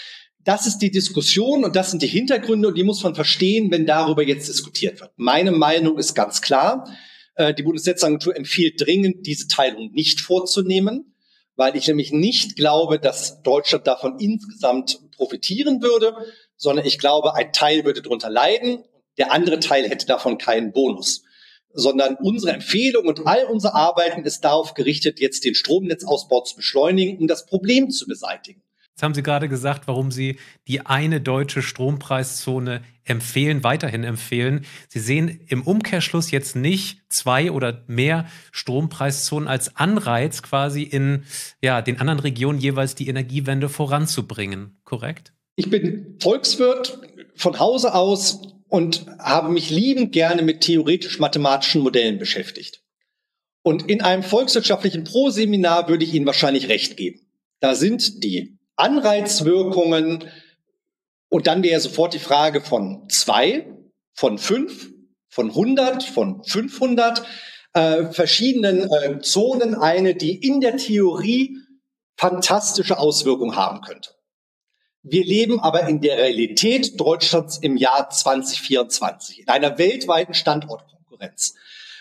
Das ist die Diskussion und das sind die Hintergründe und die muss man verstehen, wenn darüber jetzt diskutiert wird. Meine Meinung ist ganz klar, die Bundesnetzagentur empfiehlt dringend, diese Teilung nicht vorzunehmen, weil ich nämlich nicht glaube, dass Deutschland davon insgesamt profitieren würde, sondern ich glaube, ein Teil würde darunter leiden, der andere Teil hätte davon keinen Bonus. Sondern unsere Empfehlung und all unser Arbeiten ist darauf gerichtet, jetzt den Stromnetzausbau zu beschleunigen, um das Problem zu beseitigen. Jetzt haben Sie gerade gesagt, warum Sie die eine deutsche Strompreiszone weiterhin empfehlen. Sie sehen im Umkehrschluss jetzt nicht 2 oder mehr Strompreiszonen als Anreiz, quasi in den anderen Regionen jeweils die Energiewende voranzubringen, korrekt? Ich bin Volkswirt von Hause aus und habe mich liebend gerne mit theoretisch-mathematischen Modellen beschäftigt. Und in einem volkswirtschaftlichen Pro-Seminar würde ich Ihnen wahrscheinlich recht geben. Da sind die Anreizwirkungen und dann wäre sofort die Frage von 2, von 5, von 100, von 500 verschiedenen Zonen eine, die in der Theorie fantastische Auswirkungen haben könnte. Wir leben aber in der Realität Deutschlands im Jahr 2024, in einer weltweiten Standortkonkurrenz,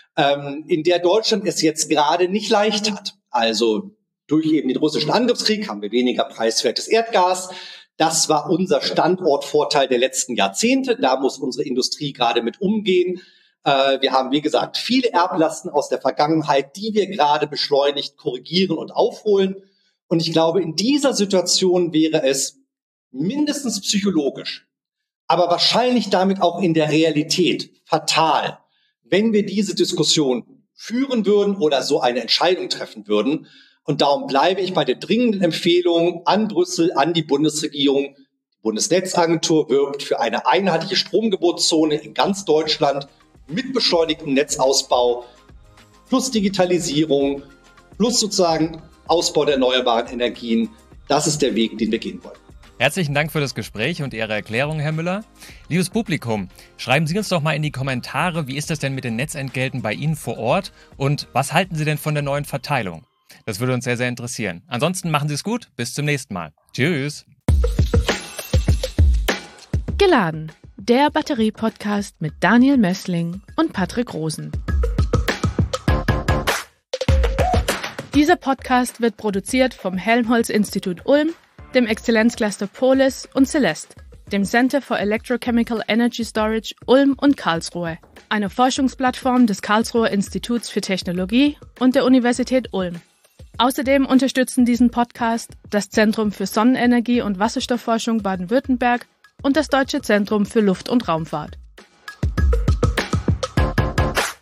in der Deutschland es jetzt gerade nicht leicht hat. Also durch eben den russischen Angriffskrieg haben wir weniger preiswertes Erdgas. Das war unser Standortvorteil der letzten Jahrzehnte. Da muss unsere Industrie gerade mit umgehen. Wir haben, wie gesagt, viele Erblasten aus der Vergangenheit, die wir gerade beschleunigt korrigieren und aufholen. Und ich glaube, in dieser Situation wäre es mindestens psychologisch, aber wahrscheinlich damit auch in der Realität fatal, wenn wir diese Diskussion führen würden oder so eine Entscheidung treffen würden. Und darum bleibe ich bei der dringenden Empfehlung an Brüssel, an die Bundesregierung. Die Bundesnetzagentur wirbt für eine einheitliche Stromgebotszone in ganz Deutschland mit beschleunigtem Netzausbau plus Digitalisierung plus sozusagen Ausbau der erneuerbaren Energien. Das ist der Weg, den wir gehen wollen. Herzlichen Dank für das Gespräch und Ihre Erklärung, Herr Müller. Liebes Publikum, schreiben Sie uns doch mal in die Kommentare, wie ist das denn mit den Netzentgelten bei Ihnen vor Ort und was halten Sie denn von der neuen Verteilung? Das würde uns sehr, sehr interessieren. Ansonsten machen Sie es gut, bis zum nächsten Mal. Tschüss. Geladen, der Batterie-Podcast mit Daniel Mössling und Patrick Rosen. Dieser Podcast wird produziert vom Helmholtz-Institut Ulm, dem Exzellenzcluster Polis und Celeste, dem Center for Electrochemical Energy Storage Ulm und Karlsruhe, einer Forschungsplattform des Karlsruher Instituts für Technologie und der Universität Ulm. Außerdem unterstützen diesen Podcast das Zentrum für Sonnenenergie und Wasserstoffforschung Baden-Württemberg und das Deutsche Zentrum für Luft- und Raumfahrt.